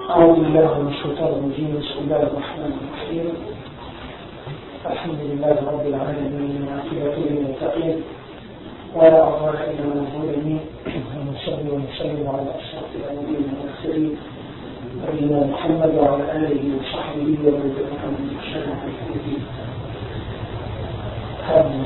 أعوذ بالله من الشيطان الرجيم بسم الله الرحمن الرحيم الحمد لله رب العالمين والعاقبة للمتقين ولا عدوان إلا على الظالمين ونصلي ونسلم على أشرف الأنبياء والمرسلين نبينا محمد وعلى آله وصحبه ومن تبعهم بإحسان إلى يوم الدين.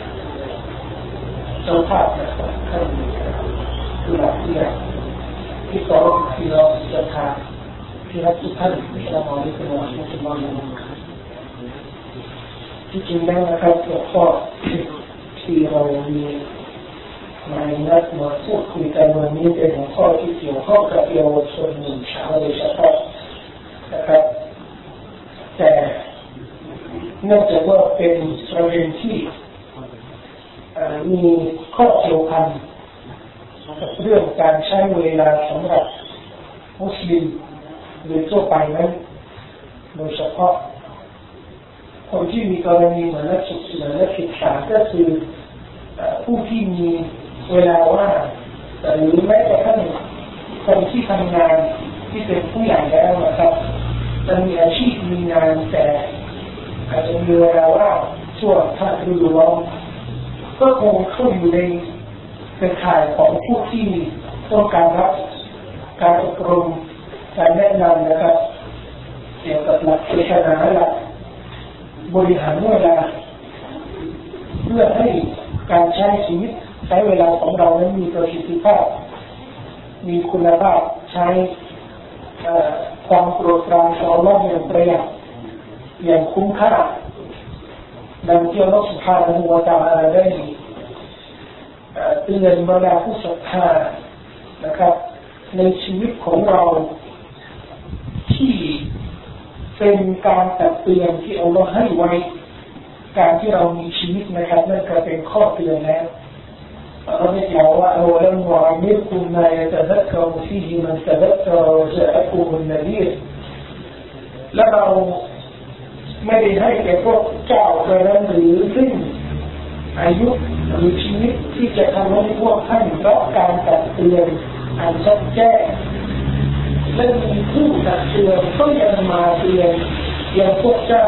เจ้าภาพนะครับท่านผู้หลักผู้ใหญ่ที่เคารพที่เราศรัทธาที่รักทุกท่านอัสสลามุอะลัยกุมวะเราะห์มะตุลลอฮิวะบะเราะกาตุฮ์ที่จริงแล้วนะครับหัวข้อที่เรามีในนัดมาพูดคุยกันวันนี้เป็นหัวข้อที่เกี่ยวข้องกับเยาวชนหนุ่มสาวโดยเฉพาะนะครับแต่เนื่องจากว่าเป็นประเด็นที่มีข้อเกี่ยวพันกับเรื่องการใช้เวลาสำหรับมุสลิมโดยทั่วไปนั้นโดยเฉพาะคนที่มีกรณีเหมือนนักศึกษาก็คือผู้ที่มีเวลาว่างหรือแม้แต่ท่านคนที่ทำงานที่เป็นผู้ใหญ่แล้วนะครับจะมีอาชีพมีงานแต่อาจจะมีเวลาว่างช่วงถ้าฤดูร้อนก็คงเข้าอยู่ในเป็นข่ายของผู้ที่ต้องการรับการอบรมการแนะนำนะครับเกี่ยวกับหลักศาสนาหลักบริหารเวลาเพื่อให้การใช้ชีวิตใช้เวลาของเรานั้นมีประสิทธิภาพมีคุณภาพใช้ความโปรดปรานของอัลเลาะห์อย่างประหยัดอย่างคุ้มค่าดังที่อัลเลาะห์ซุบฮานะฮูวะตะอาลาได้เตือนบรรดาผู้ศรัทธานะครับในชีวิตของเราที่เป็นการตักเตือนที่อัลเลาะห์ให้ไว้การที่เรามีชีวิตนะครับนั่นก็เป็นข้อเตือนแล้วเราได้กล่าวว่าอัลลัมวะอัมิรกุมมายะตะซักกะรุฟีฮิมันตะซักกะรวะจาอะกุมุนนบีรและเราไม่ได้ให้แก่พวกเจ้าไปนั้นหรือซึ่งอายุหรือชีวิตที่จะทำให้พวกท่านรับการตักเตือนอันชัดแจ้งและมีผู้ตักเตือนก็ยังมาเตือนยังพวกเจ้า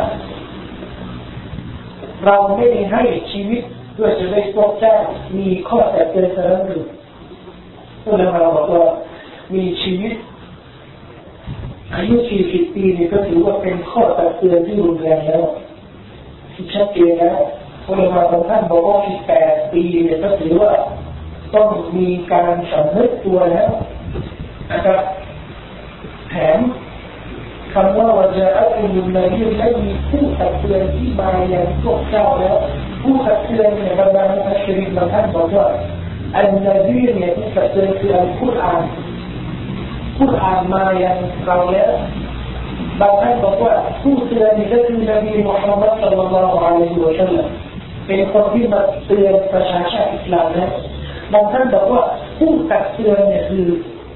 เราไม่ได้ให้ชีวิตเพื่อจะได้พวกเจ้ามีข้อตักเตือนเท่านั้นหรือพวกเราบอกว่ามีชีวิตอายุ40 ปีนี่ก็ถือว่าเป็นข้อตักเตือนที่รุนแรงแล้วที่ชัดเจนแล้วพวกเราบางท่านบอกว่า18 ปีเนี่ยก็ถือว่าต้องมีการสำนึกตัวแล้วนะครับแถมคำว่าวะจาอะกุมุนนบีรได้มีผู้ตักเตือนที่มาอย่างพวกเจ้าแล้วผู้ตักเตือนเนี่ยบรรดามุฟัสซิรินบางท่านบอกว่าอันนบีรเนี่ยผู้ตักเตือนคืออัลกุรอานผู้อ่านมาอย่างเราแล้วบางท่านบอกว่าผู้เตือนนี่ก็คือนบีมุฮัมมัดศ็อลลัลลอฮุอะลัยฮิวะซัลลัมเป็นคนที่มาเตือนประชาชาติอิสลามนะบางท่านบอกว่าผู้ตักเตือนเนี่ยคือ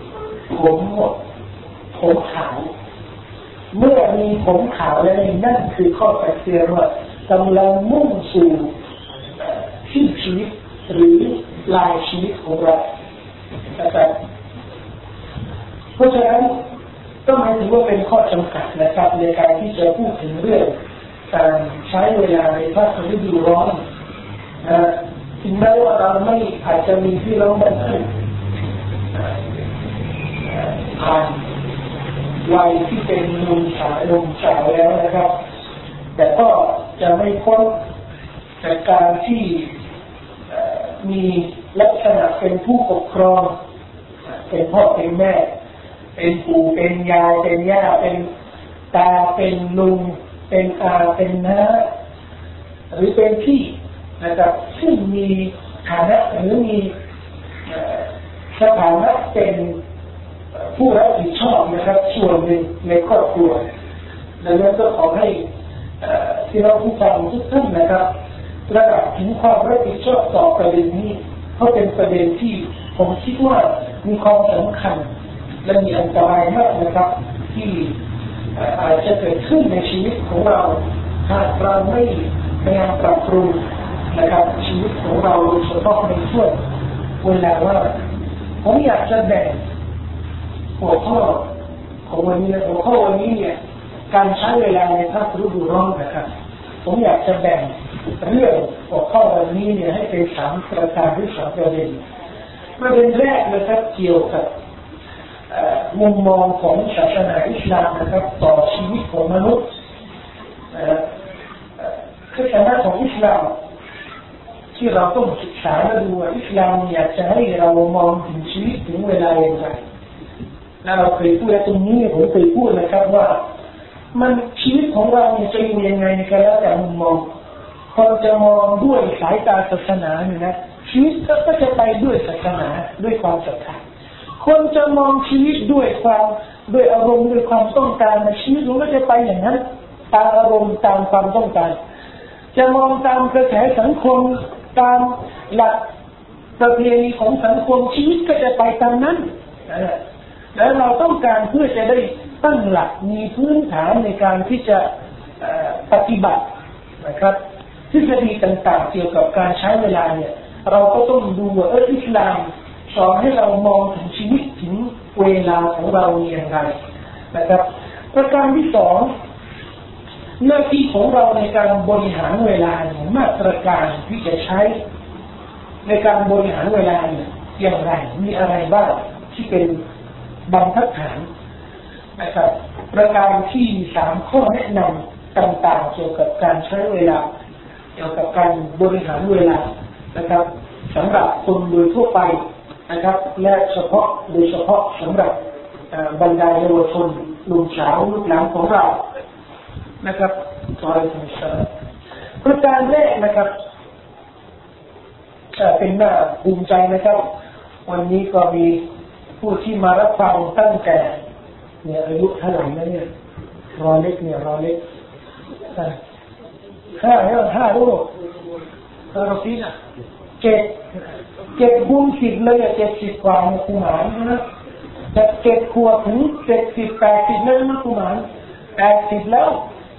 ผมขาวเมื่อมีผมขาวแล้วนั่นคือข้อตักเตือนว่ากำลังมุ่งสู่ที่ชีวิตหรือลายชีวิตของเรานะครับเพราะฉะนั้นก็หมายถึงว่าเป็นข้อจำกัดนะครับในการที่จะพูดถึงเรื่องการใช้เวลาในภาคฤดูร้อนถึงแม้ว่าเราไม่อาจจะมีพี่น้องบางท่านผ่านวัยที่เป็นหนุ่มสาวแล้วนะครับแต่ก็จะไม่พ้นจากการที่มีลักษณะเป็นผู้ปกครองเป็นพ่อเป็นแม่เป็นปู่เป็นยายเป็นย่าเป็นตาเป็นลุงเป็นอาเป็นน้าหรือเป็นพี่นะครับซึ่งมีฐานะหรือมีสถานะเป็นผู้รับผิดชอบนะครับส่วนหนึ่งในครอบครัวดังนั้นก็ขอให้ที่เราผู้ฟังทุกท่านนะครับระดับถึงความรับผิดชอบต่อประเด็นนี้เพราะเป็นประเด็นที่ผมคิดว่ามีความสำคัญและมีอันตรายมากนะครับที่อาจจะเกิดขึ้นในชีวิตของเราหากเราไม่พยายามปรับปรุงนะครับชีวิตของเราโดยเฉพาะในช่วงเวลาว่าผมอยากจะแบ่งหัวข้อของวันนี้หัวข้อวันนี้เนี่ยการใช้เวลาในภาคฤดูร้อนนะครับผมอยากจะแบ่งเรื่องหัวข้อวันนี้เนี่ยให้เป็น3ประการหรือ3ประเด็นแรกนะครับเกี่ยวกับมุมมองของศาสนาอิสลามนะครับต่อชีวิตของมนุษย์คือศาสนาของอิสลามที่เราต้องศึกษาและดูว่าอิสลามอยากจะให้เรามองถึงชีวิตถึงเวลาอย่างไรและเราเคยพูดตรงนี้ผมเคยพูดนะครับว่ามันชีวิตของเราจะอยู่ยังไงก็แล้วแต่มุมมองคนจะมองด้วยสายตาศาสนาเนี่ยนะชีวิตก็จะไปด้วยศาสนาด้วยความศรัทธาคนจะมองชีวิตด้วยอารมณ์ด้วยความต้องการในชีวิตมันก็จะไปอย่างนั้นตามอารมณ์ตามความต้องการจะมองตามกระแสสังคมตามหลักประเพณีของสังคมชีวิตก็จะไปตามนั้นแล้วเราต้องการเพื่อจะได้ตั้งหลักมีพื้นฐานในการที่จะปฏิบัตินะครับทฤษฎีต่างๆเกี่ยวกับการใช้เวลาเนี่ยเราก็ต้องดูว่าอิสลามสอนให้เรามองถึงชีวิตถึงเวลาของเราอย่างไรนะครับประการที่2หน้าที่ของเราในการบริหารเวลามาตรการที่จะใช้ในการบริหารเวลาอย่างไรมีอะไรบ้างที่เป็นบรรทัดฐานนะครับประการที่3ข้อแนะนำต่างๆเกี่ยวกับการใช้เวลาเกี่ยวกับการบริหารเวลานะครับสำหรับคนโดยทั่วไปนะครับและโดยเฉพาะสำหรับบรรดาเยาวชนหนุ่มสาวลูกหลานของเรานะครับขอให้ท่านทราบประการแรกนะครับเป็นน่าภูมิใจนะครับวันนี้ก็มีผู้ที่มารับฟังตั้งแต่เนี่ยอายุเท่าไหร่แล้วเนี่ยรอเล็กห้าลูกเราซีน่ะเจ็ดคูณ10เลย70กว่าเนี่ยกุมารนะแต่7ขวบถึง70 80นั่นนะกุมาร80แล้ว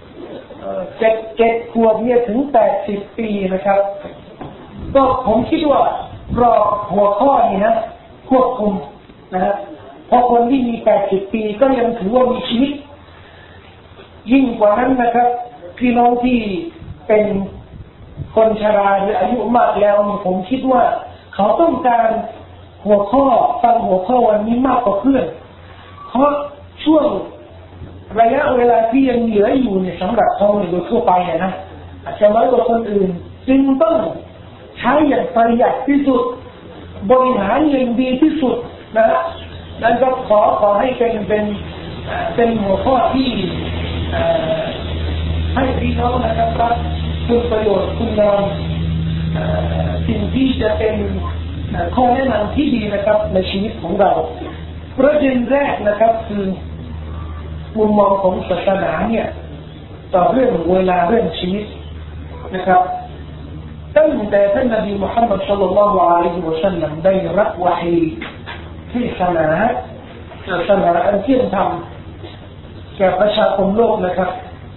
7ขวบเนี่ยถึง80ปีนะครับก็ผมคิดว่ารอหัวข้อนี้นะควบคุมนะเพราะคนที่มี80ปีก็ยังถือว่ามีชีวิตยิ่งกว่านั้นนะครับพี่น้องที่เป็นคนชราหรืออายุมากแล้วผมคิดว่าเขาต้องการหัวข้อฟังหัวข้อวันนี้มากกว่าเพื่อนเพราะช่วงระยะเวลาที่ยังเหลืออยู่เนี่ยสำหรับเขาโดยทั่วไปนะอาจจะน้อยกว่าคนอื่นจึงต้องใช้อย่างประหยัดที่สุดบริหารอย่างดีที่สุดนะนั่นก็ขอให้เป็นหัวข้อที่ให้พี่น้องนะครับรับคุณประโยชน์คุณงามสิ่งที่จะเป็นข้อแนะนำที่ดีนะครับในชีวิตของเราประเด็นแรกนะครับคือมุมมองของศาสนาเนี่ยต่อเรื่องเวลาเรื่องชีวิตนะครับตั้งแต่ท่านนบีมุฮัมมัดศ็อลลัลลอฮุอะลัยฮิวะซัลลัมได้รับวะฮีที่ศาสนาอันเที่ยงธรรมแก่ประชาคมโลกนะครับ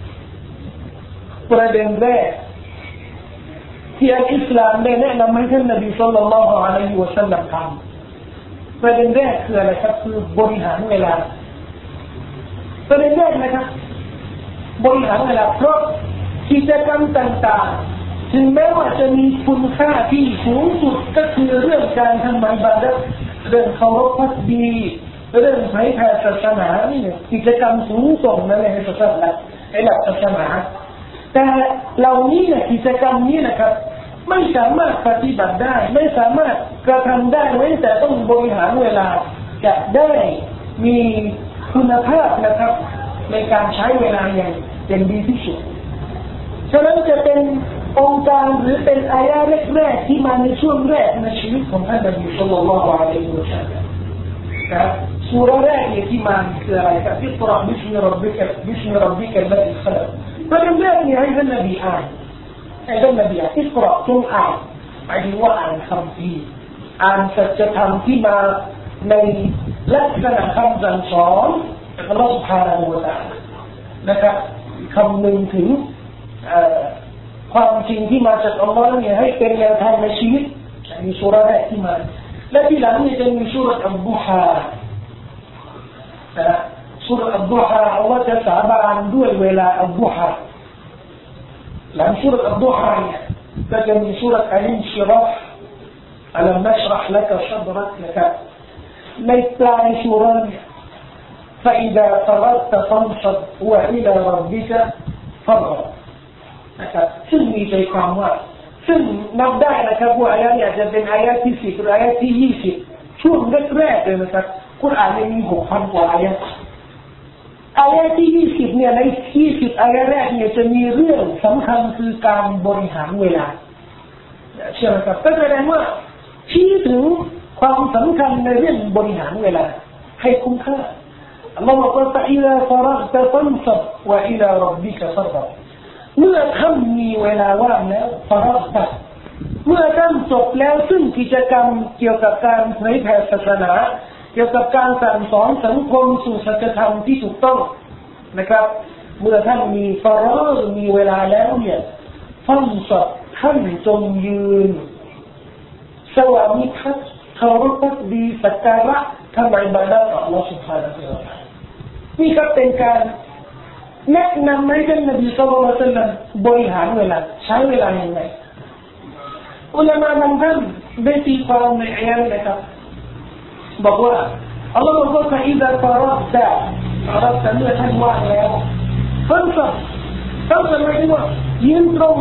ประเด็นแรกที่อัลอิสลามได้แนะนำให้ท่านนบีศ็อลลัลลอฮุอะลัยฮิวะซัลลัมทำประเด็นแรกคืออะไรครับคือบริหารเวลาประเด็นแรกนะครับบริหารเวลาเพราะกิจกรรมต่างๆถึงแม้ว่าจะมีคุณค่าที่สูงสุดก็คือเรื่องการทำอิบาดะห์เรื่องเคารพภักดีเรื่องเผยแผ่ศาสนานี่กิจกรรมสูงส่งนั่นเองศาสนาในหลักศาสนาแต่เหล่านี้เนี่ยกิจกรรมนี้นะครับไม่สามารถปฏิบัติได้ไม่สามารถกระทำได้เว้นแต่ต้องบริหารเวลาจะได้มีคุณภาพนะครับในการใช้เวลาอย่างดีที่สุดฉะนั้นจะเป็นองค์การหรือเป็นอายะห์แรกๆที่มาในช่วงแรกในชีวิตของท่านนบีศ็อลลัลลอฮุอะลัยฮิวะซัลลัมครับซูเราะห์แรกที่มาคืออะไรครับอิกเราะห์บิสมิร็อบบิกะอัลลซีขลักประเด็นแรกนี่ให้ท่านนบีอ่านอิกเราะห์จงอ่านหมายถึงว่าอ่านคำพีอ่านสัจธรรมที่มาในลักษณะคำสั่งสอนจากอัลเลาะห์ซุบฮานะฮูวะตะอาลานะครับคำนึงถึงความจริงที่มาจากอัลลอฮ์เนี่ยให้เป็นแนวทางในชีวิตมีซูเราะห์แรกที่มาและที่หลังนี่จะมีซูเราะห์อัลดุฮาสุรอัลดุฮาอัลลอฮ์จะสาบานด้วยเวลาอัลดุฮาหลังสุรอัลดุฮาเนี่ยก็จะมีสุรอัลอินชิราห์อัลมัชรห์ละกะซัดรักนะครับในปลายสุราเนี่ย فإذا فرغت فانصب وإلى ربك فارغب นะครับซึ่งมีใจความว่าซึ่งนับได้นะครับว่าอายะเนี่ยจะเป็นอายะที่10หรืออายะที่20ช่วงแรกๆเลยนะครับกุรอานมี 6,000 กว่าอายะอายะที่20เนี่ยใน20อายะแรกเนี่ยจะมีเรื่องสำคัญคือการบริหารเวลาใช่ไหมครับก็แสดงว่าชี้ถึงความสำคัญในเรื่องบริหารเวลาให้คุ้มค่าอัลลอฮฺบอกว่า فإذا فرغت فانصب وإلى ربك فارغب เมื่อท่านมีเวลาว่างแล้วฟารอกตัดเมื่อท่านจบแล้วซึ่งกิจกรรมเกี่ยวกับการเผยแผ่ศาสนาเกี่ยวกับการสั่งสอนสังคมสู่สัจธรรมที่ถูกต้องนะครับเมื่อท่านมีฟารอกมีเวลาแล้วเนี่ยฟังสดท่านจงยืนสวามิภักดิ์เคารพพักดีสักการะทำอิบาดะห์ต่อ Allah Subhanahu wa Ta'ala นี่ก็เป็นการแนะนำให้ท่านนบีศ็อลลัลลอฮุอะลัยฮิวะซัลลัมบริหารเวลาใช้เวลาอย่างไรอุลามะบางท่านได้ตีความในอายะห์นะครับบอกว่าอัลลอฮฺบอกว่า فإذا فرغت เมื่อท่านว่างแล้วฟังสับหมายถึงว่ายืนตรง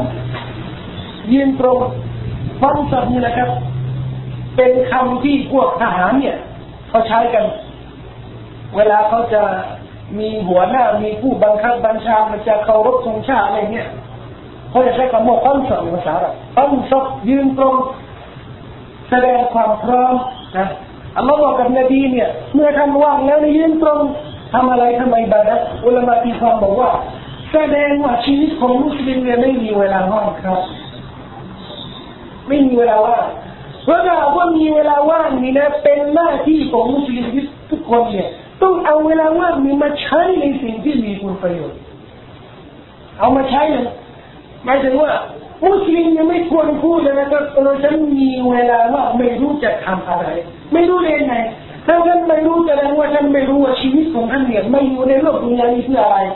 ฟังสับนี่นะครับเป็นคำที่พวกทหารเนี่ยเขาใช้กันเวลาเขาจะมีหัวหน้ามีผู้บังคับบัญชามันจะเคารพธงชาติอะไรเนี่ยเขาจะใช้คำว่าฟังสับภาษาอะไรฟังสับยืนตรงแสดงความพร้อมนะอัลลอฮฺบอกกับนบีเนี่ยเมื่อท่านว่างแล้วยืนตรงทำอะไรทำอิบาดะห์อุลามะที่ฟังบอกว่าแสดงว่าชีวิตของมุสลิมเนี่ยไม่มีเวลาว่างครับไม่มีเวลาว่างเพราะว่ามีเวลาว่างนี่นะเป็นหน้าที่ของมุสลิมทุกคนเนี่ยต้องเอาเวลาว่างนี้มาใช้ในสิ่งที่มีคุณประโยชน์เอามาใช้เลยหมายถึงว่ามุสลิมยังไม่ควรพูดเลยนะครับฉันมีเวลาว่างไม่รู้จะทำอะไรไม่รู้เลยไงถ้าท่านไม่รู้แสดงว่าท่านไม่รู้ว่าชีวิตของท่านเนี่ยไม่อยู่ในโลกดุนยานี้เพื่ออะไร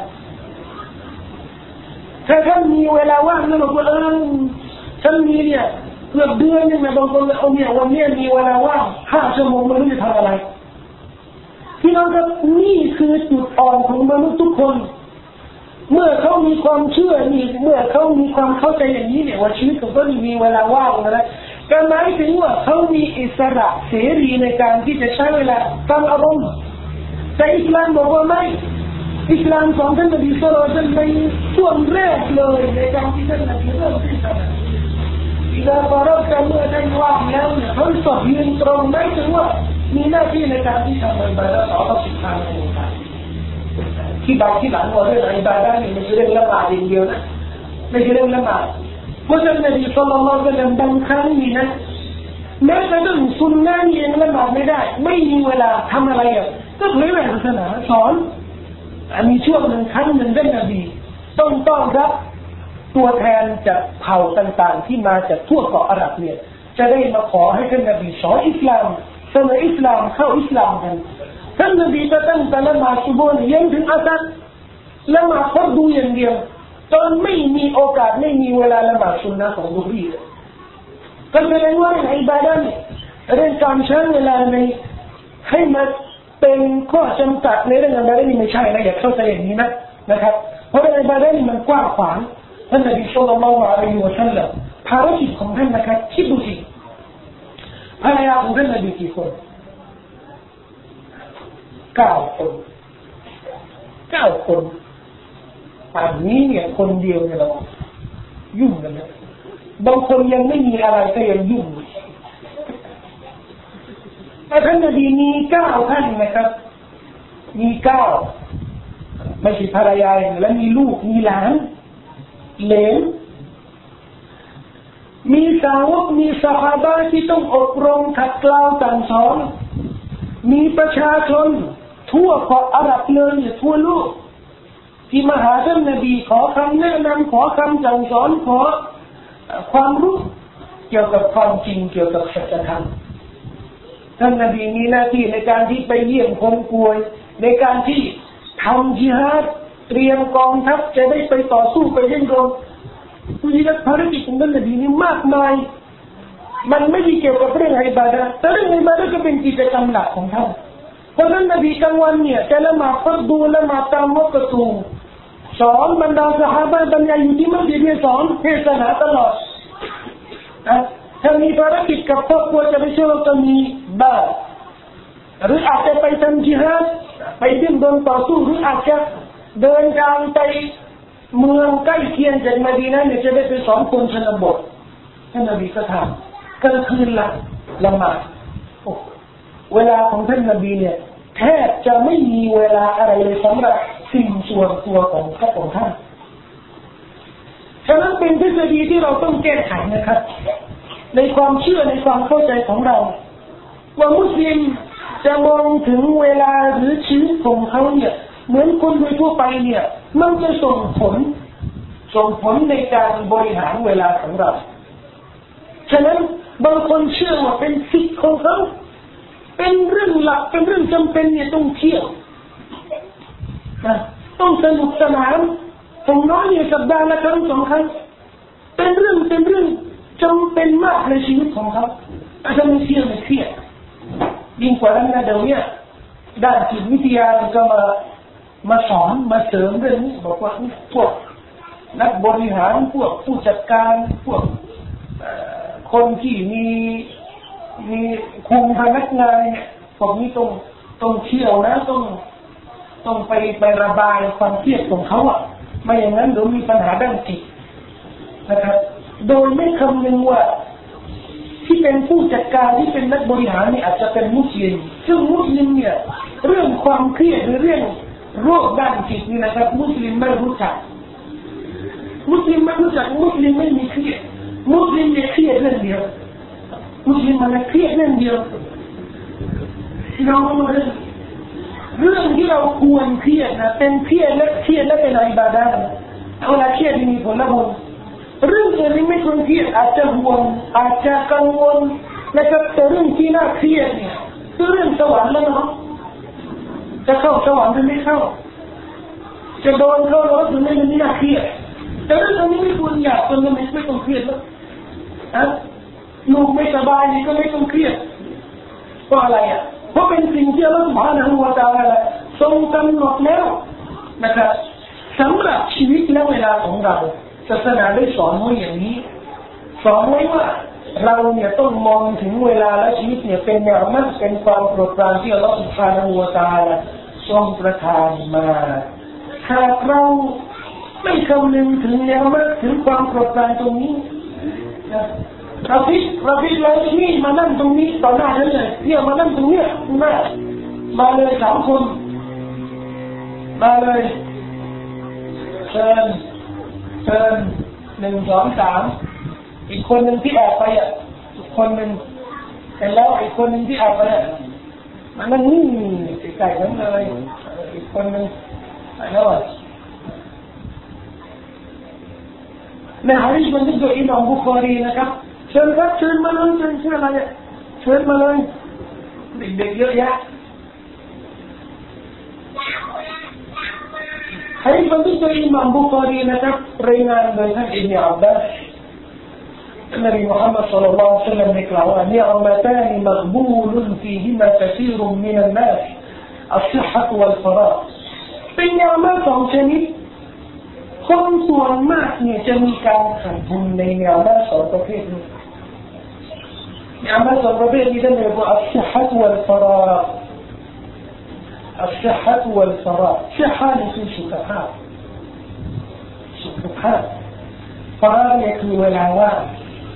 ถ้าท่านมีเวลาว่างแล้วบอกว่าฉันมีเนี่ยเกือบเดือนนึงนะบางคนเอาเนี่ยวันนี้มีเวลาว่าง5 ชั่วโมงไม่รู้จะทำอะไรพี่น้องครับนี่คือจุดอ่อนของมนุษย์ทุกคนเมื่อเขามีความเชื่อนี่เมื่อเขามีความเข้าใจอย่างนี้เนี่ยว่าชีวิตของเขามีเวลาว่างนะก็หมายถึงว่าเขามีอิสระเสรีในการที่จะใช้เวลาตามอารมณ์แต่อิสลามบอกว่าไม่อิสลามสอนท่านนบีศ็อลลัลลอฮุอะลัยฮิวะซัลลัมในช่วงแรกเลยในการที่ท่านนบีเริ่มที่จะإذا فرغتเมื่อท่านว่างแล้วเนี่ยท่านสอบยืนตรงไม่ถึงว่ามีหน้าที่ในการที่ทำอิบาดะห์ต่อพระสุภาพในองค์การที่บางที่หลังว่าเรื่องอิบาดะห์นี่ไม่ใช่เรื่องละหมาดอย่างเดียวนะไม่ใช่เรื่องละหมาดเพราะฉะนั้นนบีศ็อลลัลลอฮุอะลัยฮิวะซัลลัมบางครั้งนี่นะแม้กระทั่งซุนนะห์เองละหมาดไม่ได้ไม่มีเวลาทำอะไรอ่ะก็เผยแผ่ศาสนาสอนมีช่วงหนึ่งครั้งหนึ่งท่านนบีต้องต้อนรับตัวแทนจากเผ่าต่างๆที่มาจากทั่วเกาะอาหรับเนี่ยจะได้มาขอให้ท่านนบีสอนอิสลามเสนออิสลามเข้าอิสลามกันท่านนบีจะตั้งแต่ละหมาดซุบฮ์ยันถึงอัสรละหมาดฟัรดูอย่างเดียวจนไม่มีโอกาสไม่มีเวลาละหมาดซุนนะห์ของซุฮรีก็แสดงว่าในอิบาดะห์เนี่ยเรื่องการใช้เวลาในให้มาเป็นข้อจำกัดในเรื่องอิบาดะห์นี่ไม่ใช่นะอย่าเข้าใจอย่างนี้นะครับเพราะในอิบาดะห์นี่มันกว้างขวางท่านนบีศ็อลลัลลอฮุอะลัยฮิวะซัลลัมภารกิจของท่านนะครับคิดดูสิภรรยาของท่านนบีกี่คน9 คนป่านนี้เนี่ยคนเดียวเนี่ยเรายุ่งกันนะบางคนยังไม่มีอะไรก็ยังยุ่งแต่ท่านนบีมี9ท่านนะครับมี9ไม่ใช่ภรรยาและมีลูกมีหลานเหลนมีสาวกมีซอฮาบะห์ที่ต้องอบรมขัดเกลาสั่งสอนมีประชาชนทั่วเกาะอาหรับเลยทั่วโลกที่มาหาท่านนบีขอคำแนะนำขอคำสั่งสอนขอความรู้เกี่ยวกับความจริงเกี่ยวกับสัจธรรมท่านนบีมีหน้าที่ในการที่ไปเยี่ยมคนป่วยในการที่ำญิฮาดเตรียมกองทัพจะได้ไปต่อสู้ไปเล่นรบวิธีภารกิจของท่านนบีนี่มากมายมันไม่ได้เกี่ยวกับเรื่องอิบาดะห์แต่เรื่องอิบาดะห์ก็เป็นกิจกรรมหลักของท่านเพราะนั้นนบีกลางวันเนี่ยจะละหมาดฟัรดูละหมาดตามวักตูสอนบรรดาซอฮาบะห์บรรยายอยู่ที่มัสยิดเนี่ยสอนเทศนาตลอดถ้ามีภารกิจกับครอบครัวจะไปช่วยก็มีบ้างหรืออาจจะไปทำญิฮาดไปดิ้นรนต่อสู้หรืออาจจะเดินทางไปเมืองใกล้เคียงจากมะดีนะห์เนี่ยจะได้ไปสอนคนชนบทท่านนบีก็ทำกลางคืนละหมาดเวลาของท่านนบีเนี่ยแทบจะไม่มีเวลาอะไรเลยสำหรับสิ่งส่วนตัวของพระองค์ท่านฉะนั้นเป็นทฤษฎีที่เราต้องแก้ไขนะครับในความเชื่อในความเข้าใจของเราว่ามุสลิมจะมองถึงเวลาหรือชีวิตของเขาเนี่ยเหมือนคนโดยทั่วไปเนี่ยมันจะส่งผลในการบริหารเวลาของเราฉะนั้นบางคนเชื่อว่าเป็นสิทธิ์ของเขาเป็นเรื่องหลักเป็นเรื่องจำเป็นเนี่ยต้องเที่ยวต้องสนุกสนานผมน้อยเนี่ยสัปดาห์ละครั้งสองครั้งเป็นเรื่องจำเป็นมากในชีวิตของเขาอาจจะไม่เที่ยวไม่เครียดยิ่งกว่านั้นนะเดี๋ยวนี้ด้านจิตวิทยาก็มาสอนมาเสริมเรื่องนี้บอกว่าพวกนักบริหารพวกผู้จัดการพวกคนที่มีคุมพนักงานเนี่ยพวกนี้ต้องเที่ยวนะต้องไประบายความเครียดของเขาไม่อย่างนั้นเดี๋ยวมีปัญหาด้านจิตนะครับโดยไม่คำนึงว่าที่เป็นผู้จัดการที่เป็นนักบริหารนี่อาจจะเป็นมุสลิมซึ่งมุสลิมเนี่ยเรื่องความเครียดหรือเรื่องโรคด้านจิตนี่นะครับมุสลิมไม่รู้จักมุสลิมไม่มีเครียดมุสลิมเนี่ยเครียดเรื่องเดียวมุสลิมมันเครียดเรื่องเดียวเราเรื่องที่เราควรเครียดนะเป็นเครียดและเป็นอิบาดะห์เวลาเครียดมีผลบุญเรื่องอื่นไม่ควรเครียดอาจจะห่วงอาจจะกังวลนะครับแต่เรื่องที่น่าเครียดเนี่ยคือเรื่องสวรรค์แล้วเนาะจะเข้าสวรรค์หรือไม่เข้าจะโดนเข้ารถหรือไม่น่าเครียดแต่เรื่องนี้ไม่ควรอยากจนไม่ต้องเครียดแล้วลูกไม่สบายนี่ก็ไม่ต้องเครียดเพราะอะไรเพราะเป็นสิ่งที่อัลเลาะห์ซุบฮานะฮูวะตะอาลาทรงกำหนดแล้วนะครับสำหรับชีวิตและเวลาของเราศาสนาได้สอนไว้อย่างนี้สอนไว้ว่าเราเนี่ยต้องมองถึงเวลาและชีวิตเนี่ยเป็นเนืมัตเป็นความโปรดปรานที่อัลเลาะห์ซุบฮานะฮูวะตะอาลาทรงประทานมาหากเราไม่คำนึงถึงเนืมัตถึงความโปรดปรานตรงนี้เราพิเราที่มานั่งตรงนี้ต่อหน้าฉันเลยเที่ยวมานั่งตรงนี้มาเลย3 คนมาเลยเชิญ1 2 3อีกคนหนึ่งที่แอบไปคนหนึ่งแต่แล้วอีกคนหนึ่งที่แอบไปมันนั่งนิ่งใส่นั้นเลยอีกคนหนึ่งไปแล้วในหะดีษบันทึกโดยอิหม่ามบุคอรีนะครับเชิญครับเชิญมาเลยเชิญอะไรเชิญมาเลยเด็กๆเยอะแยะหะดีษบันทึกโดยอิหม่ามบุคอรีนะครับรายงานโดยท่านอิบนุอับบาสالنبي محمد صلى الله عليه وسلم يقول نعمتان مغبول فيهما كثير من الناس الصحة والفراغ เป็นเนืมัต2 ชนิดคนส่วนมากเนี่ยจะมีการขาดทุนในเนืมัต2 ประเภทนี้เนืมัต2 ประเภทนี้ท่านเรียกว่าอัศฮะฮ์วัลฟราฆอัศฮะฮ์วัลฟราฆศฮะนี่คือสุขภาพฟราฆเนี่ยคือเวลาว่าง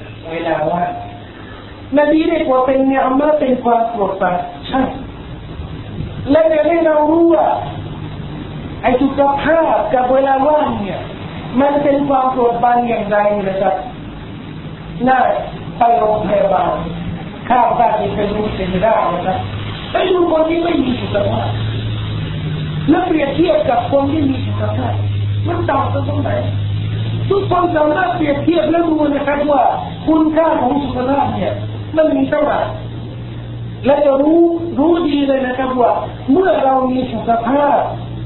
นบีเรียกว่าเป็นเนืมัตเป็นความโปรดปรานใช่และให้เรารู้ว่าไอ้สุขภาพกับเวลาว่างเนี่ยมันเป็นความโปรดปรานอย่างไรนะครับน่าไปโรงพยาบาลข้าวบ้านที่เป็นรูเป็นได้นะครับไอ้ดูคนที่ไม่มีสุขภาพแล้วเปรียบเทียบกับคนที่มีสุขภาพมันต่างกันตรงไหนทุกคนสามารถเปรียบเทียบแล้วดูนะครับว่าคุณค่าของสุขภาพเนี่ยมันมีเท่าไหร่และจะรู้ดีเลยนะครับว่าเมื่อเรามีสุขภาพ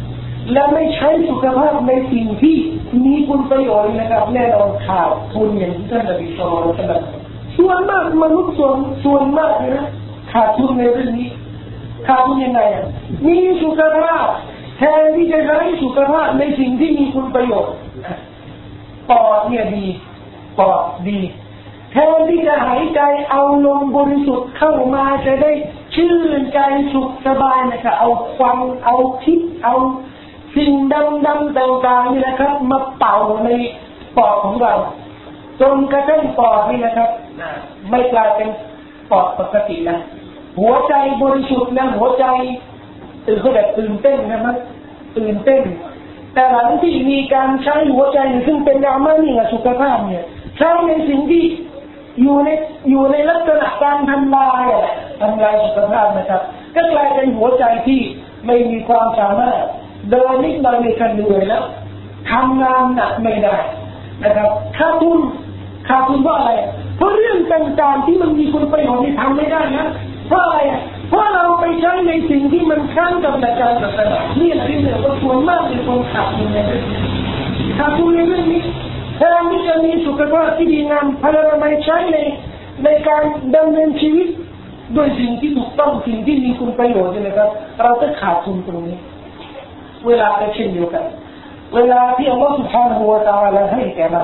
และไม่ใช้สุขภาพในสิ่งที่มีคุณประโยชน์นะครับแน่นอนขาดทุนอย่างที่ท่านนบีศ็อลลัลลอฮุอะลัยฮิวะซัลลัมส่วนมากมนุษย์ส่วนมากนะขาดทุนในเรื่องนี้ขาดทุนยังไงมีสุขภาพแทนที่จะใช้สุขภาพในสิ่งที่มีคุณประโยชน์ปอดเนี่ยดีปอดดีแทนที่จะหายใจเอาลมบริสุทธิ์เข้ามาจะได้ชื่นใจสุขสบายนะครับเอาควันเอาพิษเอาสิ่งดำๆต่างๆนี่นะครับมาเป่าในปอดของเราจนกระทั่งปอดนี่นะครับไม่กลายเป็นปอดปกตินะหัวใจบริสุทธิ์นะหัวใจตื่นเต้นนะมันตื่นเต้นแต่หลังที่มีการใช้หัวใจซึ่งเป็นดราม่านี่กับสุขภาพเนี่ยใช้ในสิ่งที่อยู่ในลักษณะการทำลายสุขภาพนะครับก็กลายเป็นหัวใจที่ไม่มีความสามารถเดินนิดหน่อยในการเหนื่อยแล้วทำงานหนักไม่ได้นะครับขาดทุนเพราะอะไรเพราะเรื่องต่างๆที่มันมีคุณประโยชน์ที่ทำไม่ได้นะเพราะอะไรเพราะเราไปใช้ในสิ่งที่มันข้างกับหลักการศาสนานี่แหละที่เรียกว่าส่วนมากเป็นคนขาดทุนในเรื่องนี้แทนที่จะมีสุขภาพที่ดีงามพลานามัยใช้ในการดำเนินชีวิตด้วยสิ่งที่ถูกต้องสิ่งที่มีคุณประโยชน์นะครับเราจะขาดทุนตรงนี้เวลาก็เช่นเดียวกันเวลาที่อัลลอฮฺ سبحانه และ تعالى ให้แก่เรา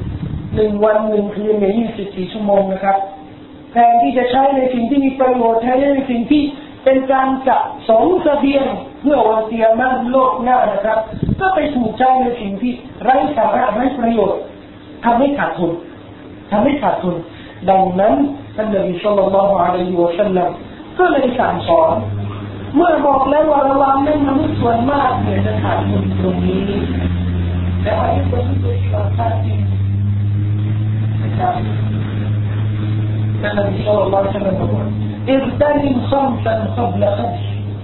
1 วัน 1 คืนใน24 ชั่วโมงนะครับแทนที่จะใช้ในสิ่งที่มีประโยชน์ใช้ในสิ่งที่เป็นการสะสมเสบียงเพื่อวันเกียรติโลกหน้านะครับก็ไปถูกใช้ในสิ่งที่ไร้สาระไร้ประโยชน์ทำให้ขาดทุนดังนั้นท่านนบีศ็อลลัลลอฮุอะลัยฮิวะซัลลัมก็เลยสั่งสอนเมื่อบอกแล้วว่าระวังในมนุษย์ส่วนมากเนี่ยจะขาดทุนตรงนี้แต่ว่าที่เป็นตัวที่เราขาดจริงนะครับท่านนบีศ็อลลัลลอฮุอะลัยฮิวะซัลลัมบอกว่าاغتنم خمسا قبل خمس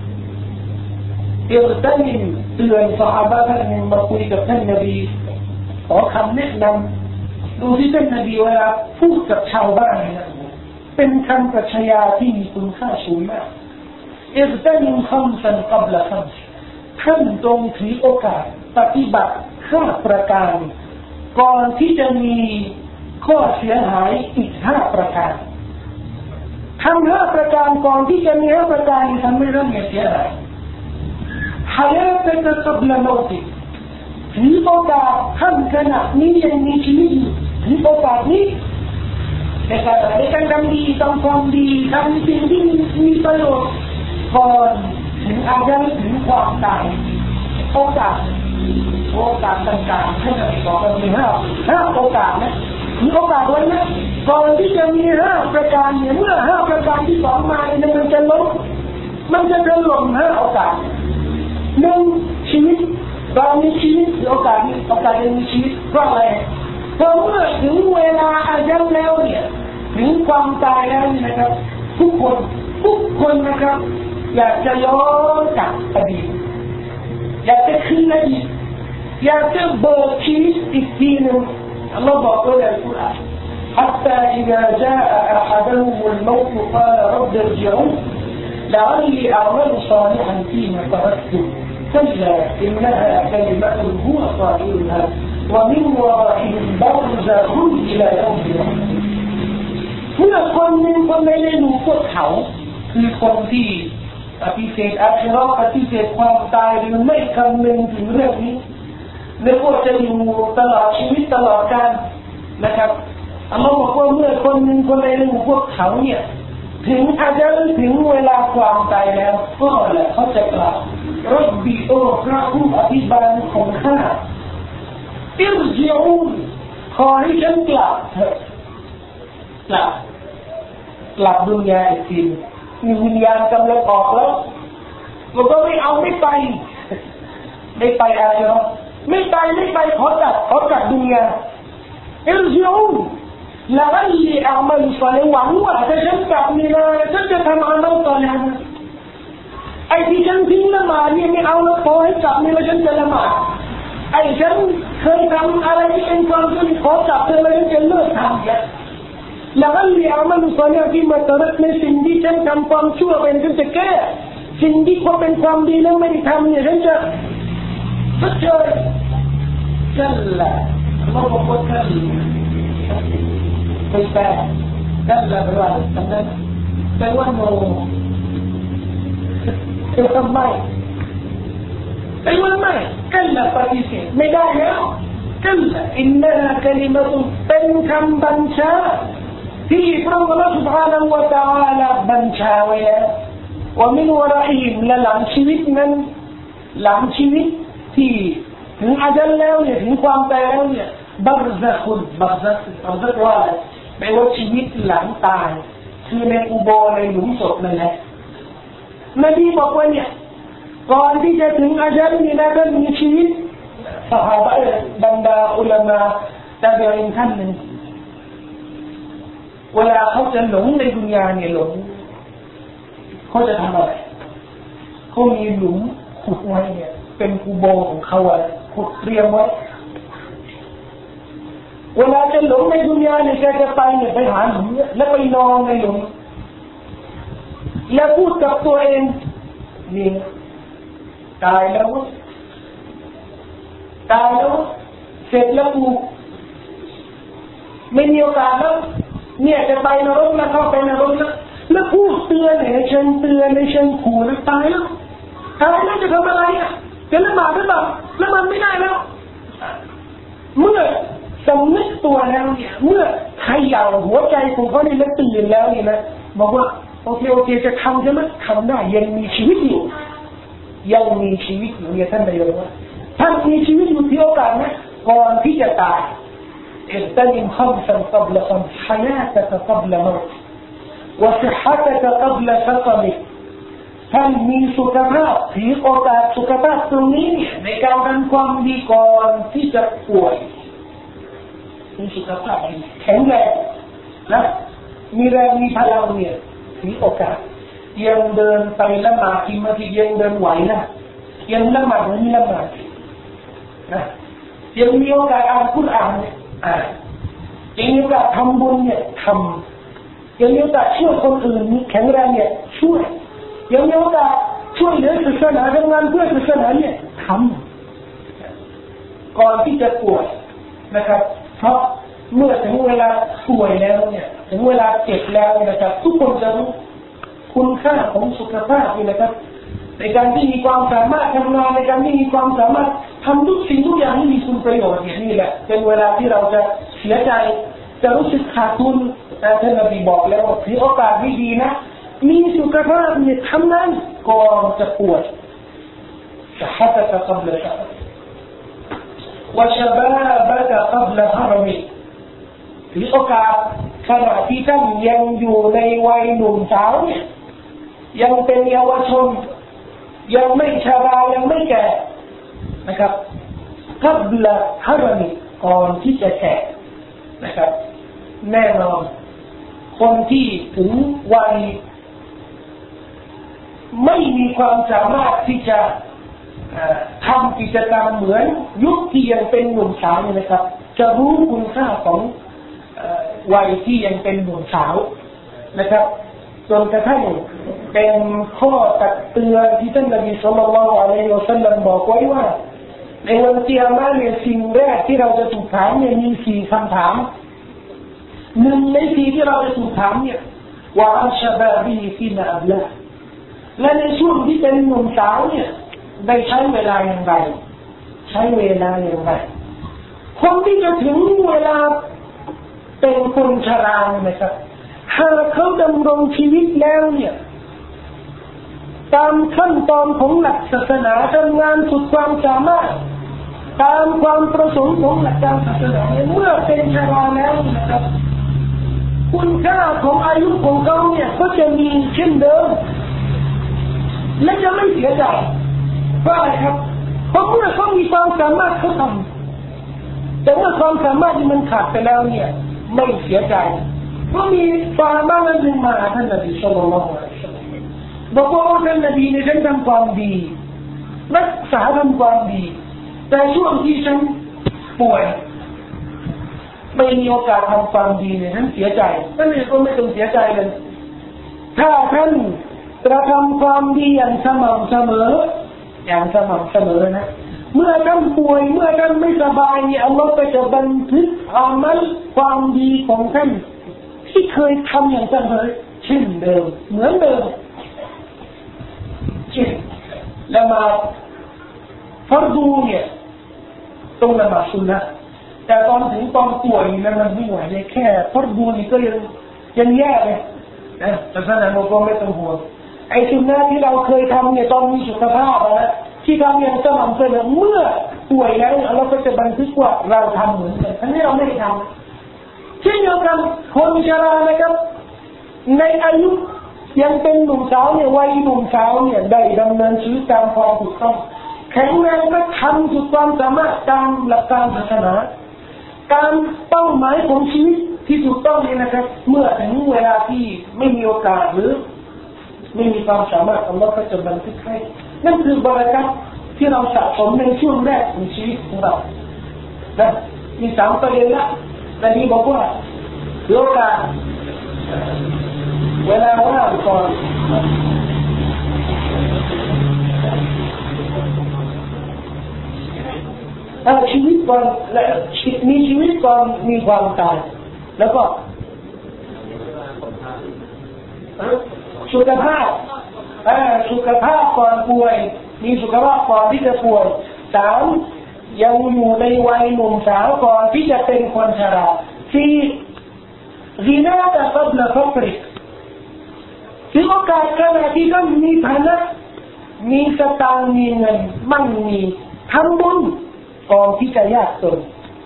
اغتنم เตือนซอฮาบะห์ท่านนึงมาคุยกับท่านนบีขอคำแนะนำดูที่ท่านนบีเวลาพูดกับชาวบ้านนะเป็นคำปรัชญาที่มีคุณค่าสูงมากاغتنم خمسا قبل خمس ท่านจงถือโอกาสปฏิบัติ5 ประการก่อนที่จะมีข้อเสียหายอีก5 ประการทำ5 ประการก่อนที่จะมี5 ประการทำไม่เรื่องเสียหายحياتك قبل موتك ถือโอกาสท่านขณะนี้ยังมีชีวิตอยู่ถือโอกาสนี้ในการทำดีทำความดีทำสิ่งที่มีประโยชน์ก่อนถึงอายุถึงความตายโอกาสต่างๆให้เราบอกกันมี5 โอกาสนะมีโอกาสไว้นะก่อนที่จะมี5 ประการเนี่ยเมื่อ5 ประการที่2มาเนี่ยมันจะล้มมันจะถล่ม5 โอกาส1ชีวิตเรามีชีวิตโอกาสจะมีชีวิตเพราะอะไรเพราะเมื่อถึงเวลาอายุแล้วเนี่ยถึงความตายแล้วนะครับทุกคนนะครับอยากจะย้อนกลับอดีตอยากจะคืนอดีตอยากจะเบิกชีวิตอีกทีนึงอัลลอฮฺบอกไว้ในกุรอาน حتى إذا جاء أحدهم الموت قال رب ارجعون لعلي أعمل صالحا فيما تركت كلا إنها كلمة هو قائلها ومن ورائهم برزخ إلى يوم القيامة เมื่อคนหนึ่งคนไม่ได้รู้พวกเขาคือคนที่ปฏิเสธอาชีพปฏิเสธความตายหรือไม่คำนึงถึงเรื่องนี้และพวกจะอยู่ตลอดชีวิตตลอดกาลนะครับอัลลอฮฺบอกว่าเมื่อคนหนึ่งคนใดหนึ่งพวกเขาเนี่ยถึงอาจจะถึงเวลาความตายแล้วก็แหละเขาจะกล่าวรับบิโอพระผู้อภิบาลของข้าอิรจิอูนขอให้ฉันกลับเถอะกลับดุนยาอีกทีมีวิญญาณกำลังออกแล้วมันก็ไม่ไปอะไรหรอกไม่ไปขอกลับดุนยาอิรจิอูนแล้วก็อีอามัลซอลิหวังว่าถ้าฉันกลับนี่นะฉันจะทำอามัลซอลิฮ์ไอ้ที่ฉันทิ้งละหมาดเนี่ยไม่เอาแล้วขอให้กลับนี่แล้วฉันจะละหมาดไอ้ฉันเคยทำอะไรที่เป็นความชั่วขอกลับเธอแล้วฉันจะเลิกทำเนี่ยแล้วก็อีอามัลซอลิฮ์ที่มาตรัสในสิ่งที่ฉันทำความชั่วเป็นฉันจะแก้สิ่งที่เขาเป็นความดีแล้วไม่ได้ทำเนี่ยฉันจะชดเชยนั่นแหละเราบอกว่าท่านไปแปลนั่นแหละเวลาทำนั้นแปลว่าโนคือทำไมไอ้วันไม่กันละปฏิเสธไม่ได้แล้วกันละอินนาคลิมะตุเป็นคำบัญชาที่พระองค์ سبحانه และ تعالى บัญชาไว้แล้วว่ามินวะราอิมและหลังชีวิตนั้นหลังชีวิตที่ถึงอาญัลแล้วเนี่ยถึงความตายแล้วเนี่ยบัรซักุนบัรซักว่าแปลว่าชีวิตหลังตายคือในอุโบในหลุมศพนั่นแหละนบีบอกว่าเนี่ยก่อนที่จะถึงอาญัลนี่นะท่านมีชีวิตซอฮาบะห์บรรดาอุลามะตาบีอีนท่านหนึ่งเวลาเขาจะหลงในดุนยาเนี่ยหลงเขาจะทำอะไรเขามีหลุมขุดไว้เนี่ยเป็นกุโบของเขาอะขุดเตรียมไว้เวลาจะหลงในดุนยาเนี่ยจะไปเนี่ยไปหาหลุมแล้วไปนอนในหลุมแล้วพูดกับตัวเองนี่ตายแล้วเสร็จแล้วกูไม่มีโอกาสแล้วเนี่ยจะไปนรกแล้วเข้าไปนรกแล้วพูดเตือนในเชิงเตือนในเชิงขู่แล้วตายแล้วจะทำอะไรอ่ะจะละหมาดหรือเปล่าละหมาดไม่ได้แล้วเมื่อสำนึกตัวแล้วเนี่ยเมื่อขย่าวหัวใจของเขาเนี่ยแล้วตื่นแล้วเนี่ยนะบอกว่าโอเคจะทำใช่ไหมทำได้ยังมีชีวิตอยู่เนี่ยท่านนายกว่าท่านมีชีวิตอยู่ที่โอกาสนะก่อนที่จะตายاغتنم خمسا قبل خمس حياتك قبل موت وصحتك قبل سقمك ท่านมีสุขภาพถือโอกาสสุขภาพตรงนี้ในการทำความดีก่อนที่จะป่วยมีสุขภาพแข็งแรงนะมีแรงมีพลังเนี่ยถือโอกาสยังเดินไปละหมาดที่มาที่ยังเดินไหวนะยังละหมาดหรือไม่ละหมาดนะยังมีโอกาสอ่านกุรอานเนี่ยยังมีโอกาสทำบุญเนี่ยทำยังมีโอกาสช่วยคนอื่นมีแข็งแรงเนี่ยช่วยยังมีโอกาสช่วยเหลือศาสนาทำงานเพื่อศาสนาเนี่ยทำก่อนที่จะป่วยนะครับเพราะเมื่อถึงเวลาป่วยแล้วเนี่ยถึงเวลาเจ็บแล้วนะครับทุกคนจะรู้คุณค่าของสุขภาพนี่นะครับในการที่มีความสามารถทำงานในการที่มีความสามารถทำทุกสิ่งทุกอย่างที่มีคุณประโยชน์อย่างนี้แหละเป็นเวลาที่เราจะเสียใจจะรู้สึกขาดทุนแต่ท่านนบีบอกแล้วถือโอกาสที่ดีนะมีสุขภาพเนี่ยทำนั้นก่อนจะป่วยصحتك قبل سقمك وشبابك قبل هرمك ถือโอกาสขณะที่ท่านยังอยู่ในวัยหนุ่มสาวเนี่ยยังเป็นเยาวชนยังไม่ชรายังไม่แก่นะครับกับละฮารมิก่อนที่จะแก่นะครับแน่นอนคนที่ถึงวัยไม่มีความสามารถที่จะทำกิจกรรมเหมือนยุคที่ยังเป็นหนุ่มสาวนี่นะครับจะรู้คุณค่าของวัยที่ยังเป็นหนุ่มสาวนะครับจนกระทั่งเป็นข้อตักเตือนที่ท่านนบีศ็อลลัลลอฮุอะลัยฮิวะซัลลัมบอกไว้ว่าในวันกิยามะฮ์เนี่ยสิ่งแรกที่เราจะถูกถามเนี่ยมี4คำถามหนึ่งใน4ที่เราจะถูกถามเนี่ยว่าอัชบาบีฟีมาอับลาและในช่วงที่เป็นหนุ่มสาวเนี่ยได้ใช้เวลาอย่างไรคนที่จะถึงเวลาเป็นคนชรานะครับหากเขาดำรงชีวิตแล้วเนี่ยตามขั้นตอนของหลักศาสนาทำงานสุดความสามารถตามความประสงค์ของหลักการศาสนาเมื่อเป็นชราแล้วนะครับคุณค่าของอายุของเขาเนี่ยก็จะมีเช่นเดิมและจะไม่เสียใจเพราะอะไรครับเพราะเมื่อเขามีความสามารถเขาทำแต่เมื่อความสามารถที่มันขาดไปแล้วเนี่ยไม่เสียใจเพราะมีซอฮาบะห์หนึ่งมาท่านนบีศ็อลลัลลอฮุอะลัยฮิวะซัลลัมบอกว่าท่านนบีเนี่ยฉันทำความดีรักษาทำความดีแต่ช่วงที่ฉันป่วยไม่มีโอกาสทำความดีเนี่ยฉันเสียใจท่านนบีก็ไม่ต้องเสียใจเลยถ้าท่านกระทำความดีอย่างสม่ำเสมอนะเมื่อท่านป่วยเมื่อท่านไม่สบายเนี่ยอัลลอฮฺก็จะบันทึกอามัลความดีของท่านที่เคยทำอย่างเสมอเช่นเดิมเหมือนเดิมเช่นละหมาดฟัรดูเนี่ยต้องละหมาดซุนนะห์แต่ตอนถึงตอนป่วยนั้นมันไม่ไหวเลยแค่ฟัรดูนี่ก็ยังแย่เลยนะศาสนาเราก็ไม่ต้องห่วงไอ้ซุนนะห์ที่เราเคยทำเนี่ยตอนมีสุขภาพนะที่ทำอย่างสม่ำเสมอเมื่อป่วยแล้วเราก็จะบันทึกว่าเราทำเหมือนกันทั้งที่เราไม่ได้ทำเช่นเดียวกันคนชรานะครับในอายุยังเป็นหนุ่มสาวเนี่ยวัยหนุ่มสาวเนี่ยได้ดำเนินชีวิตตามความถูกต้องแข็งแรงและทำสุดความสามารถตามหลักการศาสนาการเป้าหมายของชีวิตที่ถูกต้องนี่นะครับเมื่อถึงเวลาที่ไม่มีโอกาสหรือไม่มีความสามารถอัลลอฮฺก็จะบันทึกให้นั่นคือบารักัตที่เราสะสมในช่วงแรกของชีวิตของเรานะมี3ประเด็นละแต่นี้บอกว่าโอกาสเวลาว่างก่อนชีวิตก่อนและมีชีวิตก่อนมีความตายแล้วก็สุขภาพก่อนป่วยมีสุขภาพก่อนที่จะป่วย3ยังอยู่ในวัยหนุ่มสาวก่อนที่จะเป็นคนชรา4ซินาตะกับละฟักริถือโอกาสขณะที่ท่านมีฐานะมีสตางค์มีเงินมั่งมีทำบุญก่อนที่จะยากจน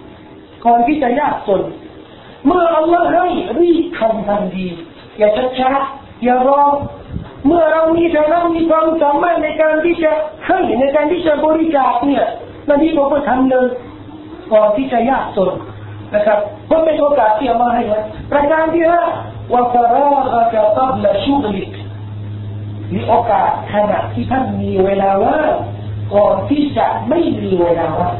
เมื่ออัลลอฮ์ให้รีบทำทันทีอย่าช้าอย่ารอเมื่อเรามีฐานะมีความสามารถในการที่จะให้ในการที่จะบริจาคเนี่ยนั่นที่ผมก็ทำเลยก่อนที่จะยากจนนะครับเพราะเป็นโอกาสที่อัลลอฮ์ให้ไว้ประการที่5ว่าฟาราฆะกับละชุกลิกมีโอกาสขณะที่ท่านมีเวลาว่างก่อนที่จะไม่มีเวลาว่าง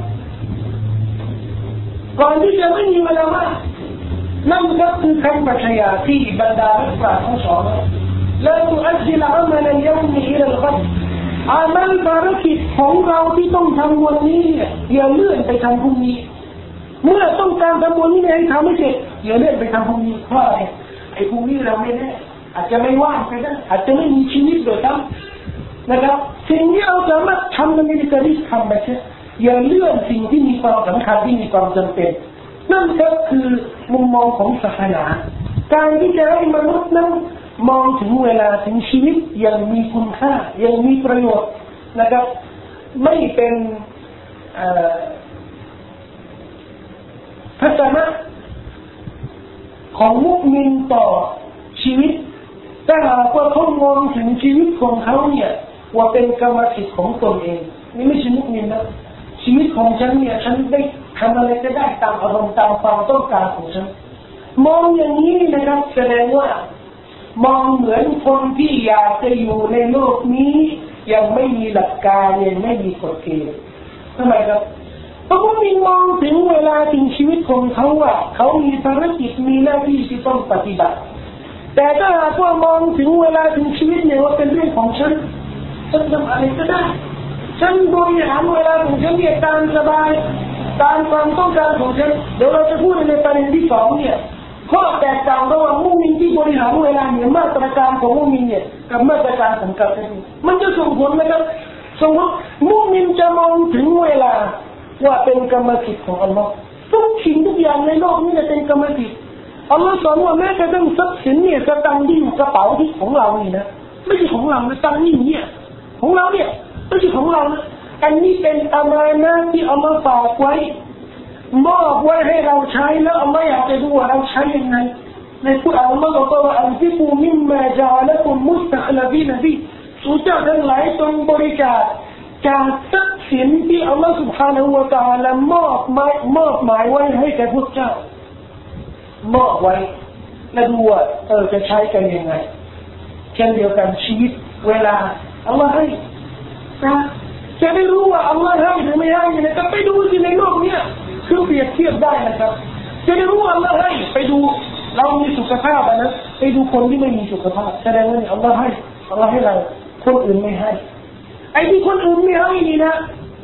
นั่นก็คือคำปรัชญาที่บรรดานักปราชญ์ทั้งสองละตุอัจลอามัลยามอิลาลกัดอามัลภารกิจของเราที่ต้องทำวันนี้อย่าเลื่อนไปทำพรุ่งนี้เมื่อต้องการทำวันนี้ให้ทำไม่เสร็จอย่าเลื่อนไปทำพรุ่งนี้เพราะอะไรไอ้พรุ่งนี้เราไม่แน่อาจจะไม่ว่างไปได้อาจจะไม่มีชีวิตโดยทั้งนะครับสิ่งที่เราสามารถทำในการที่ทำไปเช่อย่าเลื่อนสิ่งที่มีความสำคัญที่มีความจำเป็นนั่นก็คือมุมมองของศาสนาการที่จะให้มนุษย์นั้นมองถึงเวลาถึงชีวิตยังมีคุณค่ายังมีประโยชน์นะครับไม่เป็นทัศนะของมุมินต่อชีวิตถ้าหากว่าเขามองถึงชีวิตของเขาเนี่ยว่าเป็นกรรมสิทธิ์ของตนเองนี่ไม่ใช่มุมินนะชีวิตของฉันเนี่ยฉันได้ทำอะไรก็ได้ตามอารมณ์ตามความต้องการของฉันมองอย่างนี้นะครับแสดงว่ามองเหมือนคนที่อยากจะอยู่ในโลกนี้ยังไม่มีหลักการยังไม่มีกฎเกณฑ์ทำไมครับเพราะว่ามีมองถึงเวลาถึงชีวิตของเขาว่าเขามีภารกิจมีหน้าที่ที่ต้องปฏิบัติแต่ถ้าหากว่ามองถึงเวลาถึงชีวิตเนี่ยว่าเป็นเรื่องของฉันทำอะไรก็ได้ฉันบริหารเวลาของฉันเนี่ยตามสบายตามความต้องการของฉันเดี๋ยวเราจะพูดในประเด็นที่2เนี่ยข้อแตกต่างระหว่างมุมินที่บริหารเวลาเนี่ยมาตรการของมุมินเนี่ยกับมาตรการของกาเฟรมันจะส่งผลนะครับสมมติมุมินจะมองถึงเวลาว่าเป็นกรรมสิทธิ์ของอัลลอฮ์ทุกสิ่งทุกอย่างในโลกนี้เป็นกรรมสิทธิ์อัลลอฮ์สอนว่าแม้กระทั่งทรัพย์สินเนี่ยสตังค์ที่อยู่กระเป๋าที่ของเรานี่นะไม่ใช่ของเรานะตังค์นี่เนี่ยของเราเนี่ยไม่ใช่ของเรานะอันนี้เป็นอามานะห์ที่อัลลอฮ์ฝากไว้มอบไว้ให้เราใช้แล้วอัลลอฮ์อยากจะดูว่าเราใช้ยังไงในกุรอานอัลลอฮ์บอกว่าอันฟิกูมิมมาจาละกุมมุสตัคลฟีนฟีสู่เจ้าทั้งหลายจงบริจาคจากทรัพย์สินที่อัลลอฮ์ سبحانه และ تعالى มอบหมายไว้ให้แก่พวกเจ้ามอบไว้และดูว่าจะใช้กันยังไงเช่นเดียวกันชีวิตเวลาอัลลอฮ์ให้นะจะได้รู้ว่าอัลลอฮ์ให้หรือไม่ให้เนี่ยก็ไปดูสิในโลกเนี้ยคือเปรียบเทียบได้นะครับจะได้รู้ว่าอัลลอฮ์ให้ไปดูเรามีสุขภาพนะไปดูคนที่ไม่มีสุขภาพแสดงว่าอัลลอฮ์ให้เราคนอื่นไม่ให้ไอ้ที่คนอื่นไม่ให้นี่นะ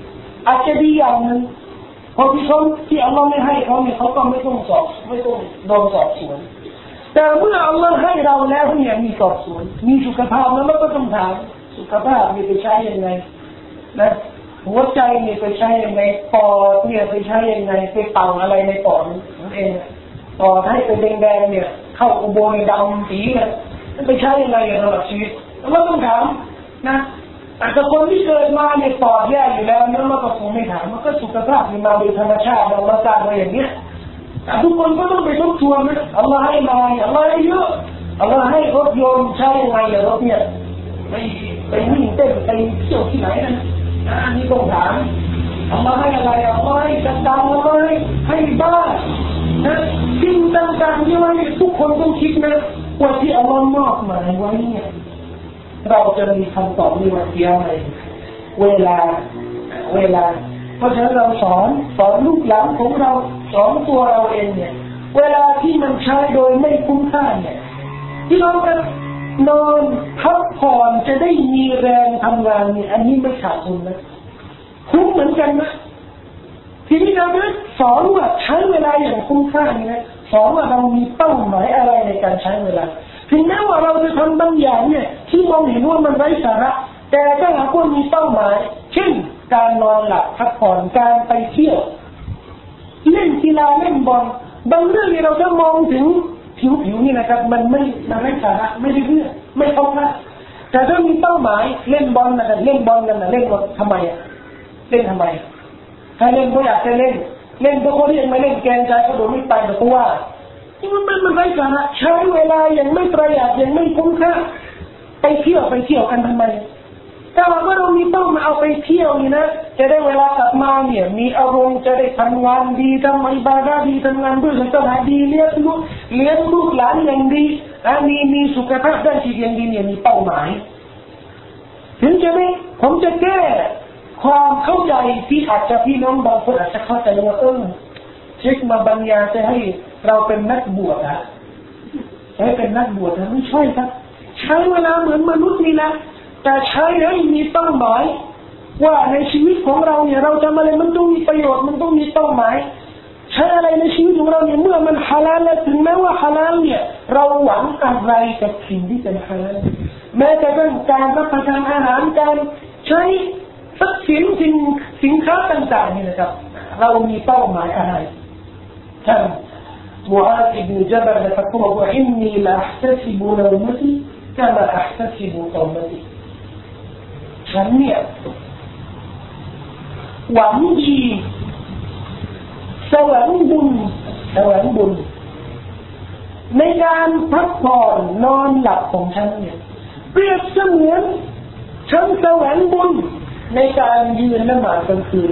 อาจจะดีอย่างนึงพอที่อัลลอฮ์ไม่ให้เขาเนี่ยเขาก็ไม่ต้องโดนสอบสวนแต่เมื่ออัลลอฮ์ให้เราแล้วเนี่ยมีสอบสวนมีสุขภาพแล้วเราก็ต้องถามสุขภาพมีไปใช้ยังไงนะหัวใจมีไปใช้ยังไงปอดเนี่ยไปใช้ยังไงไปเป่าอะไรในปอดนั่นเองปอดให้เป็นแดงๆเนี่ยเข้าอุโบสถดำสีเนี่ยไปใช้ยังไงตลอดชีวิตเราต้องถามนะแต่คนที่เกิดมาในปอดแย่อยู่แล้วนั้นเราก็คงไม่ถามมันก็สุขภาพมีมาโดยธรรมชาติเราสร้างมาอย่างเนี้ยทุกคนก็ต้องไปทบทวนนะอัลลอฮ์ให้มาอัลลอฮ์ให้เยอะอัลลอฮ์ให้รถยนต์ใช้ยังไงรถเนี่ยไปวิ่งเต้นไปเที่ยวที่ไหนนั่นอันนี้ต้องถามอัลลอฮ์ให้อะไรอัลลอฮ์ให้จักรอัลลอฮ์ให้บ้านนะสิ่งต่างๆที่ว่าทุกคนต้องคิดนะว่าที่อัลลอฮ์มอบหมายไว้เนี่ยเราจะมีคำตอบในวันเดียวไหมเวลาเพราะฉะนั้นเราสอนลูกหลานของเราสอนตัวเราเองเนี่ยเวลาที่มันใช้โดยไม่คุ้มค่าเนี่ยที่เราจะนอนพักผ่อนจะได้มีแรงทำงานเนี่ยอันนี้ไม่ขาดทุนนะคุ้มเหมือนกันนะทีนี้เราเนี่ยสอนว่าใช้เวลาอย่างคุ้มค่าเนี่ยสอนว่าเรามีเป้าหมายอะไรในการใช้เวลาถึงแม้ว่าเราจะทำบางอย่างเนี่ยที่มองเห็นว่ามันไร้สาระแต่ก็หากว่ามีเป้าหมายเช่นการนอนหลับพักผ่อนการไปเที่ยวเล่นกีฬาเล่นบอลบางเรื่องที่เราจะมองถึงผิวนี่นะครับมันไร้สาระไม่ได้เรื่องไม่เข้าท่าแต่ถ้ามีเป้าหมายเล่นบอลนะเล่นบอลทำไมเล่นทำไมถ้าเล่นก็อยากจะเล่นเพราะเขาเรียกไม่เล่นแกนใจเขาโดนไม่ไปแต่เพราะว่ามันไร้สาระใช้เวลาอย่างไม่ประหยัดอย่างไม่คุ้มค่าไปเที่ยวกันทำไมถ้าว่าเรามีเป้าหมายเอาไปเที่ยวนี่นะจะได้เวลากลับมาเนี่ยมีอารมณ์จะได้ทำงานดีทำอิบาดะห์ดีทำงานด้วยศาสนาดีเลี้ยงลูกหลานอย่างดีมีสุขภาพด้านจิตอย่างดีเนี่ยมีเป้าหมายถึงจะได้ผมจะแก้ความเข้าใจที่อาจจะพี่น้องบางคนอาจจะเข้าใจว่าเช็คมาบรรยายจะให้เราเป็นนักบวชให้เป็นนักบวชไม่ใช่ครับใช้เวลาเหมือนมนุษย์นี่แหละแต่ใช้ให้มีเป้าหมายว่าในชีวิตของเราเนี่ยเราจะอะไรมันต้องมีประโยชน์มันต้องมีเป้าหมายใช้อะไรในชีวิตของเราเนี่ยเมื่อมันฮาลาลและถึงแม้ว่าฮาลาลเนี่ยเราหวังอะไรกับสิ่งที่เป็นฮาลาลแม้แต่เรื่องการรับประทานอาหารการใช้ทรัพย์สินค้าต่างๆนี่นะครับเรามีเป้าหมายอะไรท่านมูอาซ อิบนุ ญะบัลนะครับเขาบอกว่าอินนีลาอัห์ตัซิบุนาวมะติกะมาอัห์ตัซิบุกอมะติฉันเนี่ยหวังดีแสวงบุญในการพักผ่อนนอนหลับของฉันเนี่ยเปรียบเสมือนฉันแสวงบุญในการยืนละหมาดกลางคืน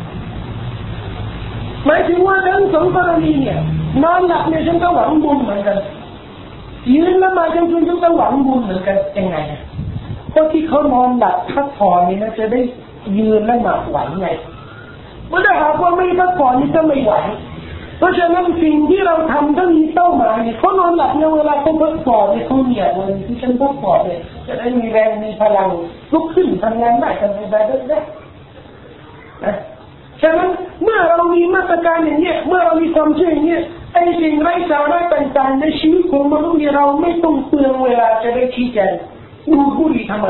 หมายถึงว่าทั้งสองกรณีเนี่ยนอนหลับเนี่ยฉันก็หวังบุญเหมือนกันยืนละหมาดกลางคืนฉันก็หวังบุญเหมือนกันยังไงคนที่เขานอนหลับพักผ่อนนี่นะจะได้ยืนละหมาดไหวไงเมื่อหากว่าไม่พักผ่อนนี่ก็ไม่ไหวเพราะฉะนั้นสิ่งที่เราทำต้องมีเป้าหมายเขานอนหลับในเวลาเขาพักผ่อนเนี่ยเขาเนี่ยวันที่ฉันพักผ่อนเนี่ยจะได้มีแรงมีพลังลุกขึ้นทำงานได้ทำอะไรได้นะฉะนั้นเมื่อเรามีมาตรการอย่างนี้เมื่อเรามีความเชื่ออย่างนี้ไอ้สิ่งไร้สาระต่างๆในชีวิตของมนุษย์เราไม่ต้องเปลืองเวลาจะได้ชี้แจงดูบุหรี่ทำไม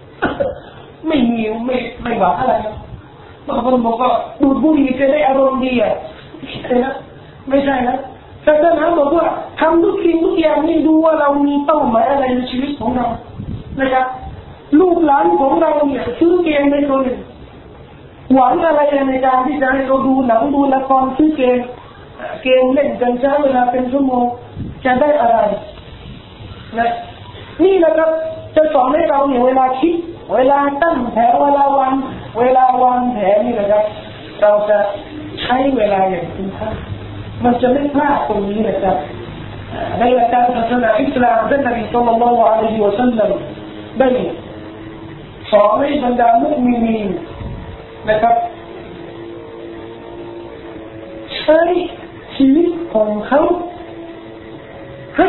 ไม่หวังอะไรบางคนบอกว่าดูบุหรี่จะได้อารมณ์ดีไม่ใช่นะศาสนาบอกว่าทำทุกสิ่งทุกอย่างนี่ดูว่าเรามีเป้าหมายอะไรในชีวิตของเรานะครับลูกหลานของเราเนี่ยซื้อเกมในตัวหนึ่งหวังอะไรในการที่จะให้เราดูหนังดูละครซื้อเกมเล่นกันใช้เวลาเป็นชั่วโมงจะได้อะไรนะนี่นะครับจะสอนให้เราเนี่ยเวลาคิดเวลาตั้งแถวเวลาวางแผนนี่นะครับเราจะใช้เวลาอย่างคุ้มค่ามันจะไม่พลาดตรงนี้นะครับในหลักการศาสนาอิสลามท่านนบีศ็อลลัลลอฮุอะลัยฮิวะซัลลัมได้สอนให้บรรดามุมินีนนะครับใช้ชีวิตของเขาให้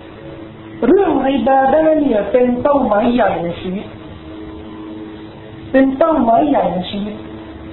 เรื่องอิบาดะห์เนี่ยเป็นเป้าหมายใหญ่ในชีวิตเป็นเป้าหมายใหญ่ในชีวิต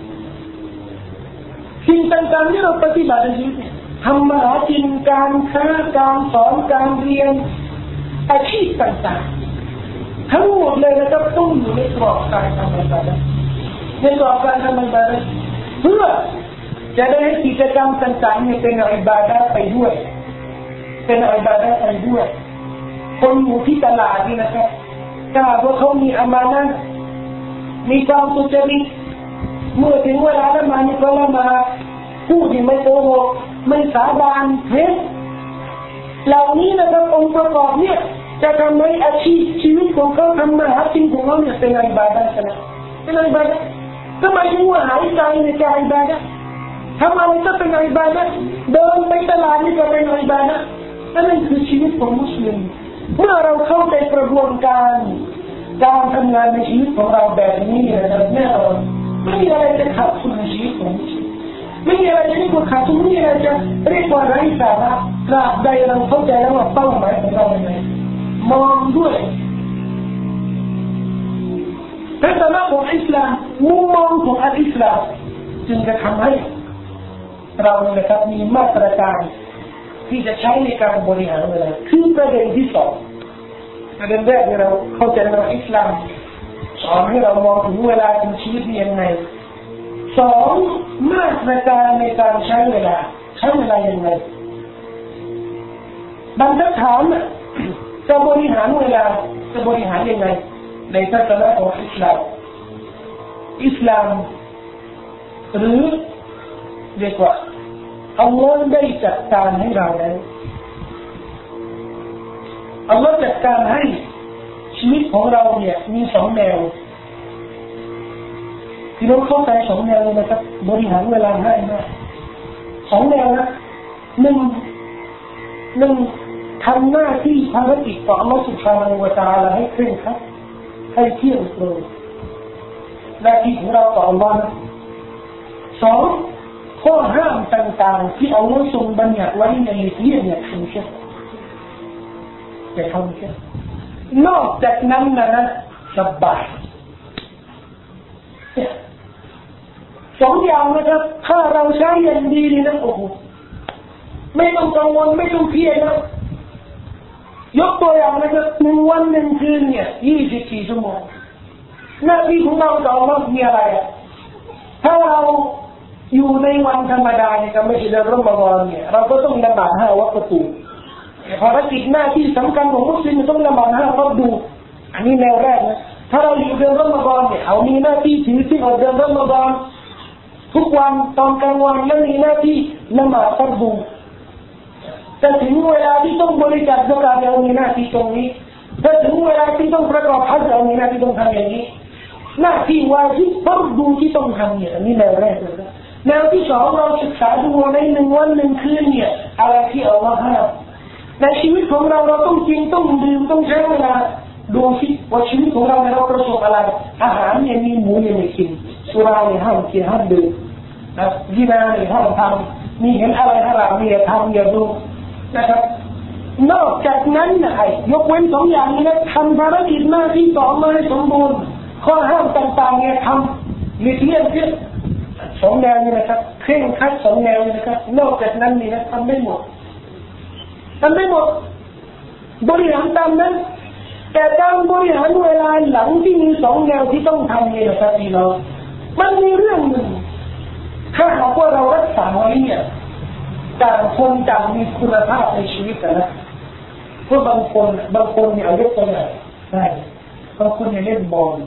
สิ่งต่างๆที่เราปฏิบัติในชีวิตทำมาหากินการค้าการสอนการเรียนอาชีพต่างๆทั้งหมดเลยนะครับต้องอยู่ในกรอบการทำอิบาดะห์ในกรอบการทำอิบาดะห์เพื่อจะได้ให้กิจกรรมต่างๆเป็นอิบาดะห์ไปด้วยเป็นอิบาดะห์ไปด้วยคนอยู่ที่ตลาดนี่นะครับถ้าว่าเขามีอามานะห์มีความสุจริตเมื่อถึงเวลาละหมาดนี่ก็ละหมาดพูดที่ไม่โกหกไม่สาบานเท็จเหล่านี้นะครับองค์ประกอบเนี่ยจะทำให้อาชีพชีวิตของเขาทำมาหากินของเขาเนี่ยเป็นอิบาดะห์นะเป็นอิบาดะห์ทำไมถึงว่าหายใจในการอิบาดะห์ทำอะไรก็เป็นอิบาดะห์เดินไปตลาดนี่ก็เป็นอิบาดะห์นั่นคือชีวิตของมุสลิมเมื่อเราเข้าใจกระบวนการทำงานในชีวิตของเราแบบนี้นะครับแน่นอนไม่มีอะไรจะขาดทุนในชีวิตของมุสลิมไม่มีอะไรจะเรียกว่าขาดทุนไม่มีอะไรจะเรียกว่าไร้สาระตราบใดเราเข้าใจแล้วว่าเป้าหมายของเราเป็นไงมองด้วยทัศนะของอิสลามมุมมองของอิสลามจึงจะทำให้เรานะครับมีมาตรการที่จะใช้ในการบริหารเวลาคือประเด็นที่สองประเด็นแรกที่เราเข้าใจว่าอิสลามสอนให้เรามองถึงเวลาในชีวิตยังไงสองมาตรการในการใช้เวลายังไงบรรทัดฐานจะบริหารเวลาจะบริหารยังไงในทัศนะของอิสลามหรือเรียกว่าอัลลอฮ์ได้จัดการให้เราแล้วอัลลอฮ์จัดการให้ชีวิตของเราเนี่ยมีสองแนวที่เราเข้าใจสองแนวนะครับบริหารเวลาง่ายมากสองแนวนะหนึ่งทำหน้าที่ภารกิจต่ออัลลอฮ์ سبحانه และ تعالى ให้เคร่งครัดให้เที่ยงตรงหน้าที่ของเราต่ออัลลอฮ์สองข้อห้ามต่างๆที่อัลลอฮ์ทรงบัญญัติไว้ในหลีกเลี่ยงเนี่ยทำเช่นจะทำเช่นนอกจากนั้นนะสบายสองอย่างนะครับถ้าเราใช้อย่างดีนี่นะโอ้โหไม่ต้องกังวลไม่ต้องเครียดนะยกตัวอย่างนะครับ1 วัน1 คืนเนี่ย24 ชั่วโมงหน้าที่ของเราต่อมามีอะไรอ่ะถ้าเราอยู่ในวันธรรมดาเนี่ยก็ไม่ใช่เดือนรอมฎอนเนี่ยเราก็ต้องละหมาด5 วักตุภารกิจหน้าที่สำคัญของมุสลิมต้องละหมาด5 วักตุอันนี้แนวแรกนะถ้าเราอยู่เดือนรอมฎอนเนี่ยเขามีหน้าที่ถือศีลอดเดือนรอมฎอนทุกวันตอนกลางวันแล้วมีหน้าที่ละหมาดฟัรดูแต่ถึงเวลาที่ต้องบริจาคซะกาตเรามีหน้าที่ตรงนี้ถ้าถึงเวลาที่ต้องประกอบฮัจญ์เรามีหน้าที่ต้องทำอย่างนี้หน้าที่วาญิบฟัรดูที่ต้องทำเนี่ยอันนี้แนวแรกเลยนะแนวที่สองเราศึกษาดูใน1 วัน 1 คืนเนี่ยอะไรที่อัลลอฮ์ห้ามในชีวิตของเราต้องกินต้องดื่มต้องใช้เวลาดูสิว่าชีวิตของเราเราประสบอะไรอาหารเนี่ยมีหมูเนี่ยไม่กินสุราเนี่ยห้ามกินห้ามดื่มนะซินาเนี่ยห้ามทำมีเห็นอะไรฮารามเนี่ยทำอย่าดูนะครับนอกจากนั้นนะยกเว้น2 อย่างนี้นะทำภารกิจหน้าที่ต่อมาให้สมบูรณ์ข้อห้ามต่างๆเนี่ยทำหลีกเลี่ยงเพื่อ2 แนวนี้นะครับเคร่งครัด2 แนวนี้นะครับนอกจากนั้นนี่นะทำไม่หมดบริหารตามนั้นแต่การบริหารเวลาหลังที่มี2 แนวที่ต้องทำนี่นะครับพี่น้องมันมีเรื่องหนึ่งถ้าหากว่าเรารักษาไว้เนี่ยต่างคนต่างมีคุณภาพในชีวิตนะเพราะบางคนเนี่ยเอาเล่นตัวไหนได้บางคนเนี่ยเล่นบอล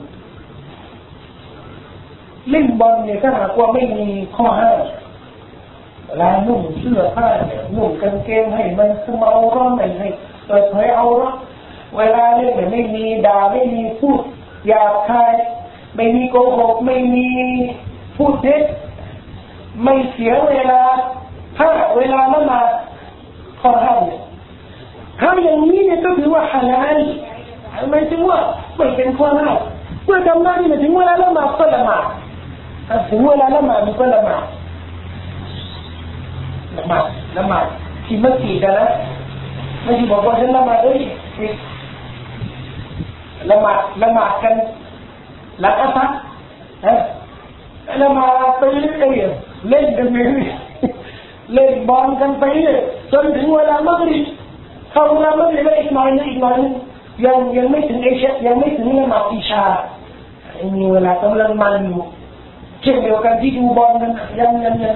เนี่ยถ้าหากว่าไม่มีข้อห้ามลายนุ่งเสื้อผ้าเนี่ยนุ่งกางเกงให้มันสมเอาร้อนไม่ให้เปิดเผยเอาร้อนเวลาเล่นเนี่ยไม่มีด่าไม่มีพูดหยาบคายไม่มีโกหกไม่มีพูดเท็จไม่เสียเวลาถ้าเวลาละหมาดข้อห้ามเนี่ยถ้าอย่างนี้เนี่ยก็ถือว่าฮาลาลหมายถึงว่าไม่เป็นข้อห้ามเมื่อทำหน้าที่ถึงเวลาละหมาดก็ละหมาดถึงเวลาละหมาดมันก็ละหมาดที่มัสยิดนะไม่ใช่บอกว่าฉันละหมาดละหมาดกันหลังอัสรแล้วมาไปเล่นกันไปเล่นบอลกันไปจนถึงเวลามักริบเข้าเวลามักริบอีกหน่อยนึงยังไม่ถึงยังไม่ถึงละหมาดอิชามีเวลากำลังมันอยู่เช่นเดียวกันที่ดูบอลกันยัง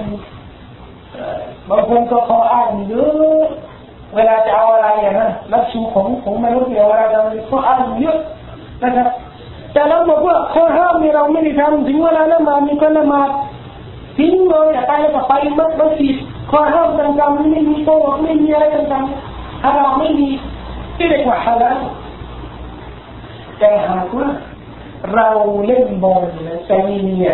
บางคนก็ขออ้างเยอะเวลาจะเอาอะไรนะรับชูของมนุษย์เนี่ยเวลาจะขออ้างเยอะนะครับแต่เราบอกว่าข้อห้ามนี่เราไม่ได้ทำถึงเวลาละหมาดมีคนละหมาดทิ้งเลยแต่ไปแล้วก็ไปมัสยิดข้อห้ามต่างๆไม่มีโต๊ะไม่มีอะไรต่างๆฮารามไม่มีที่เรียกว่าฮาลาลแต่หากว่าเราเล่นบอลนะแต่มีเนี่ย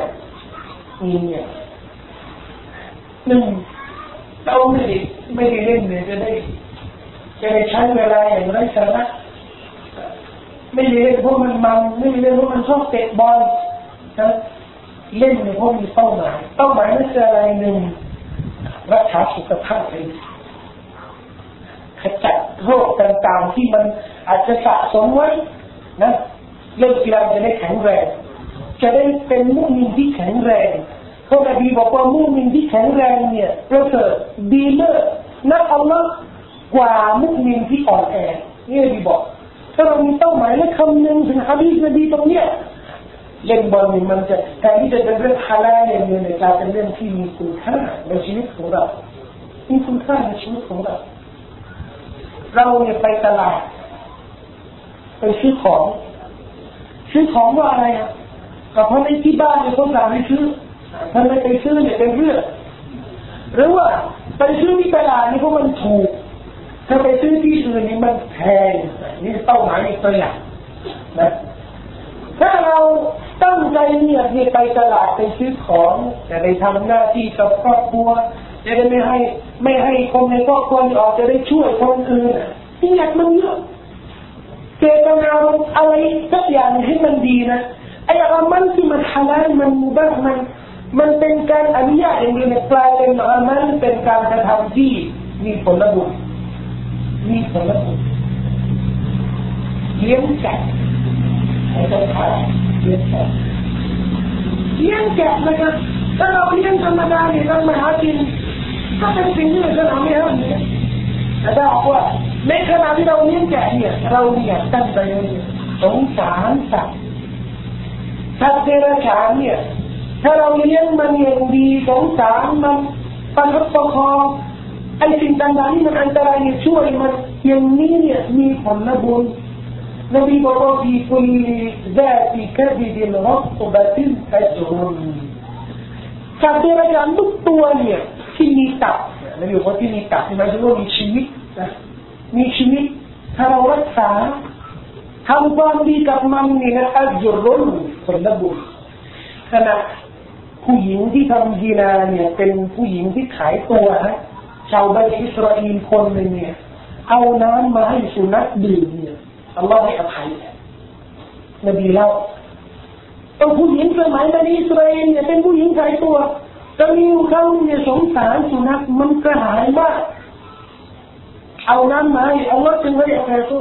หนึ่งเราไม่ได้เล่นเนี่ยจะได้ใช้เวลาอย่างไรสาระไม่ได้เล่นเพราะมันไม่ได้เล่นเพราะมันชอบเตะบอลนะเล่นเนี่ยเพราะมีเป้าหมายนั่นคืออะไรหนึ่งรักษาสุขภาพเองขจัดโรคต่างๆที่มันอาจจะสะสมไว้นะเล่นกีฬาจะได้แข็งแรงจะได้เป็นมุสลิมที่แข็งแรงเพราะนบีบอกว่ามุสลิมที่แข็งแรงเนี่ยประเสริฐดีเลิศนักอัลลอฮ์กว่ามุสลิมที่อ่อนแอนี่นบีบอกถ้าเรามีเป้าหมายและคำนึงถึงฮะดีษนบีตรงเนี้ยเล่นบอลนี่มันจะแทนที่จะเป็นเรื่องฮาลาลอย่างเดียวเนี่ยกลายเป็นเรื่องที่มีคุณค่าในชีวิตของเรามีคุณค่าในชีวิตของเราเนี่ยไปตลาดไปซื้อของว่าอะไรอ่ะก็เพราะในที่บ้านเนี่ยเขาสั่งให้ซื้อถ้าไม่ไปซื้อเนี่ยเป็นเรื่องหรือว่าไปซื้อที่ตลาดนี่เพราะมันถูกถ้าไปซื้อที่อื่นนี่มันแพงนี่เป้าหมายอีกตัวอย่างนะถ้าเราตั้งใจเนี่ยไปตลาดไปซื้อของจะได้ทำหน้าที่กับครอบครัวจะได้ไม่ให้คนในครอบครัวออกจะได้ช่วยคนอื่นที่อยากมันเยอะเจตนาอะไรสักอย่างให้มันดีนะไอ้อามัลที่มันฮาลาลมันมุบาห์มันเป็นการอนุญาตอย่างเดียวกลายเป็นอามัลเป็นการกระทำที่มีผลบุญเลี้ยงแกะให้ต้องขายเลี้ยงแกะนะครับถ้าเราเลี้ยงธรรมดาเนี่ยเรามาหากินก็เป็นสิ่งที่เราทำไม่ได้เนี่ยแต่ถ้าบอกว่าในขณะที่เราเลี้ยงแกะเนี่ยเราเนี่ยตั้งใจสงสารสัตว์เดรัจฉานเนี่ยถ้าเราเลี้ยงมันอย่างดีสงสารมันประคับประคองไอ้สิ่งต่างๆที่มันอันตรายเนี่ยช่วยมันอย่างนี้เนี่ยมีผลบุญนบีบอกว่าفي كل ذات كبد رطبة أجر สัตว์เดรัจฉานทุกตัวเนี่ยที่มีตับนบีบอกว่าที่มีตับหมายถึงว่ามีชีวิตนะมีชีวิตถ้าเรารักษาทำความดีกับมันนี่นะอัจรุนผลบุญขณะผู้หญิงที่ทำซินาเนี่ยเป็นผู้หญิงที่ขายตัวนะชาวบันิอิสราเอลคนนึงเนี่ยเอาน้ำมาให้สุนัขดื่มเนี่ยอัลลอฮ์ให้อภัยนบีเล่าต้องผู้หญิงสมัยบันิอิสราเอลเนี่ยเป็นผู้หญิงขายตัวแต่มีเขาเนี่ยสงสารสุนัขมันกระหายมากเอาน้ำมาให้อัลลอฮ์จึงให้อภัยตัว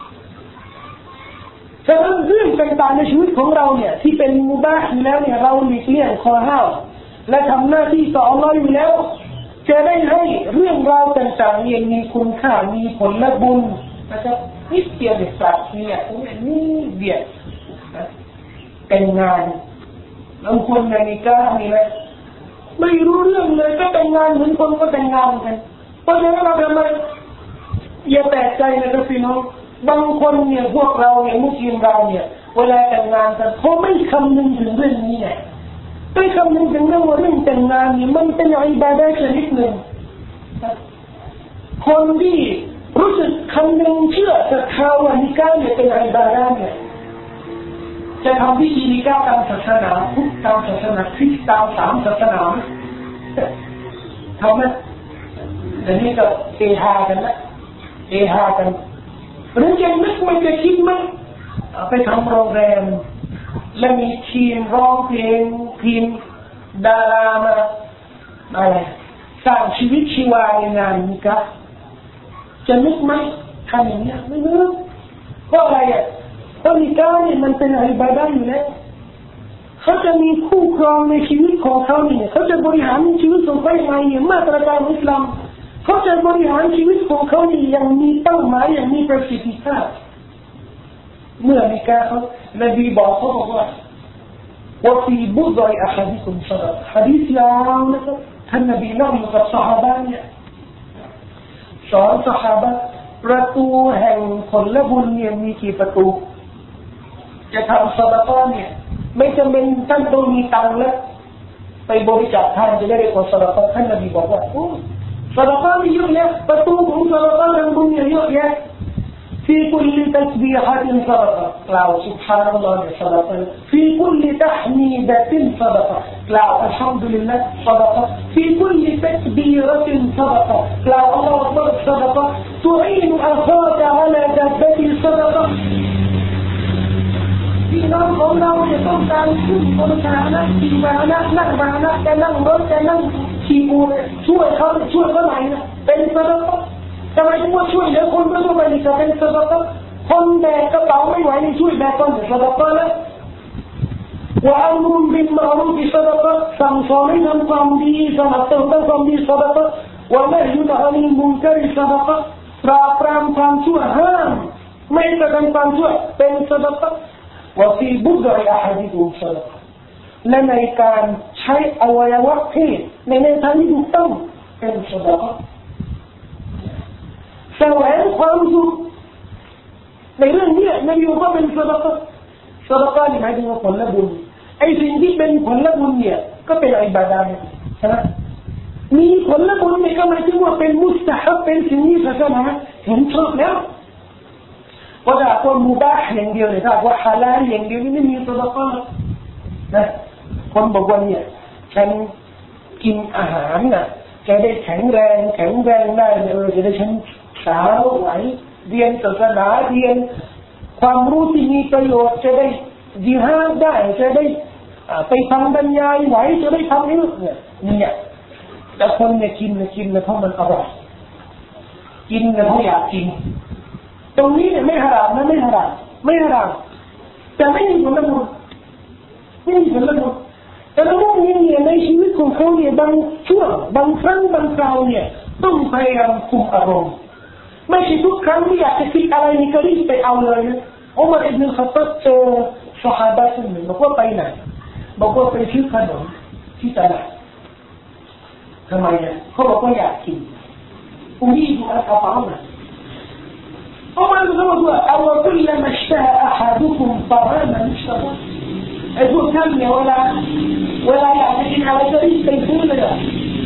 ฉะนั้นเรื่องต่างๆในชีวิตของเราเนี่ยที่เป็นมุบาห์แล้วเนี่ยเราหลีกเลี่ยงข้อห้ามและทำหน้าที่ต่ออัลลอฮ์อยู่แล้วจะได้ให้เรื่องราวต่างๆยังมีคุณค่ามีผลบุญนะครับนิดเดียวเด็กสัตว์เนี่ยนี่เดียวเป็นงานบางคนในนิกานี่แหละไม่รู้เรื่องเลยก็แต่งงานเหมือนคนก็แต่งงานกันเพราะฉะนั้นเราทำไมอย่าแปลกใจนะครับพี่น้องบางคนเนี่ยพวกเราเนี่ยมุสลิมเราเนี่ยเวลาแต่งงานกันเขาไม่คำนึงถึงเรื่องนี้ไงไม่คำนึงถึงเรื่องว่าเรื่องแต่งงานนี่มันเป็นอิบาดะห์ชนิดหนึ่งคนที่รู้สึกคำนึงเชื่อศรัทธาว่านิกาเนี่ยเป็นอิบาดะห์เนี่ยจะทำพิธีนิกาตามศาสนาพุทธตามศาสนาคริสต์ตาม3ศาสนาทำไหมเดี๋ยวนี้ก็เฮฮากันหรือจะนึกมันจะคิดมั้ยไปทำโรงแรมแล้วมีทีมร้องเพลงทีมดารามาอะไรสร้างชีวิตชีวาในงานนิกะจะนึกมั้ยทำอย่างนี้ไม่นึกเพราะอะไรอ่ะเพราะนิกะเนี่ยมันเป็นอิบาดะห์อยู่แล้วเขาจะมีคู่ครองในชีวิตของเขาเนี่ยเขาจะบริหารชีวิตของเขาอย่างไรอย่างมาตรการอิสลามเขาจะบริหารชีวิตของเขาอย่างมีเป้าหมายอย่างมีประสิทธิภาพเมื่อมีการเขานบีบอกเขาบอกว่าว่าฟีบุษยอะฮัดิคุมซะฮะดีษยาวนะครับท่านนบีนั่งอยู่กับซอฮาบะเนี่ยสอนซอฮาบะประตูแห่งผลบุญเนี่ยมีกี่ประตูจะทำซะดะกอเนี่ยไม่จำเป็นท่านต้องมีตังค์แล้วไปบริจาคทานจะได้ผลซะดะกอท่านนบีบอกว่าซะดะกอมีเยอะแยะประตูของซะดะกอนั้นบุญเยอะแยะفي كل تسبيحة صدقة لا سبحان الله صدقة في كل تحميدة صدقة لا الحمد لله صدقة في كل تكبيرة صدقة لا الله أكبر صدقة تعين أخاك على دابة صدقة في نوم قولنا ويقوم تعالكم ونسعنا في معنا نعمنا كنم رد كنم كيبور شوء خلعنا بين صدقةทำไมถึงว่าช่วยเหลือคนทั่วไปนี่จะเป็นซะดะกอฮ์คนแบกกระเป๋าไม่ไหวนี่ช่วยแบกก้อนซะดะกอฮ์แล้วว่าอัมรุบิลมารูฟซะดะกอฮ์สั่งสอนให้ทำความดีสนับสนุนความดีซะดะกอฮ์ว่าไม่ยุติอานิมุนกะริซะดะกอฮ์ปราบปรามความชั่วห้ามไม่กระทำความชั่วเป็นซะดะกอฮ์ว่าฟีบุษยอะฮัดิคุมซะดะกอฮ์และในการใช้อวัยวะเพศในทางที่ถูกต้องเป็นซะดะกอฮ์แสวงความสุขในเรื่องนี้นบีบอกว่าเป็นซะดะกอฮ์ซะดะกอฮ์นี่หมายถึงผลบุญไอ้สิ่งที่เป็นผลบุญเนี่ยก็เป็นอิบาดะห์ใช่ไหมมีผลบุญเนี่ยก็หมายถึงว่าเป็นมุสตะฮับเป็นสิ่งที่ศาสนาเห็นชอบแล้วว่าถ้าคนมุบาห์อย่างเดียวเนี่ยถ้าว่าฮาลาลอย่างเดียวนี่ไม่มีซะดะกอฮ์นะคนบอกว่าเนี่ยฉันกินอาหารน่ะจะได้แข็งแรงได้จะได้ฉันสาวไหวเรียนศาสนาเรียนความรู้ที่มีประโยชน์จะได้ญิฮาดได้จะได้ไปทำบรรยายไหวจะได้ทำเนี่ยแต่คนเนี่ยกินเพราะมันอร่อยกินเพราะอยากกินตรงนี้เนี่ยไม่ฮารามนะไม่ฮารามแต่ไม่มีผลบุญแต่ละมุมินเนี่ยในชีวิตของเขาเนี่ยบางช่วงบางครั้งบางคราวเนี่ยต้องพยายามคุมอารมณ์ไม่ใช่ทุกครั้งที่อยากจะคิดอะไรนี่ก็รีบไปเอาเลยนะอุมัรอิบนุลค็อฏฏอบเจอซอฮาบะคนหนึ่งบอกว่าไปไหนบอกว่าไปซื้อขนมที่ตลาดทำไมเนี่ยเขาบอกว่าอยากกินอุรีดูอัลอาฟานะอุมัรก็บอกว่าอัลลอฮฺคุลมาชตะอะฮัดุคุมตะรามันชตะไอ้พวกท่านเนี่ยเวลาอยากจะกินอะไรก็รีบไปซื้อเลยอ่ะ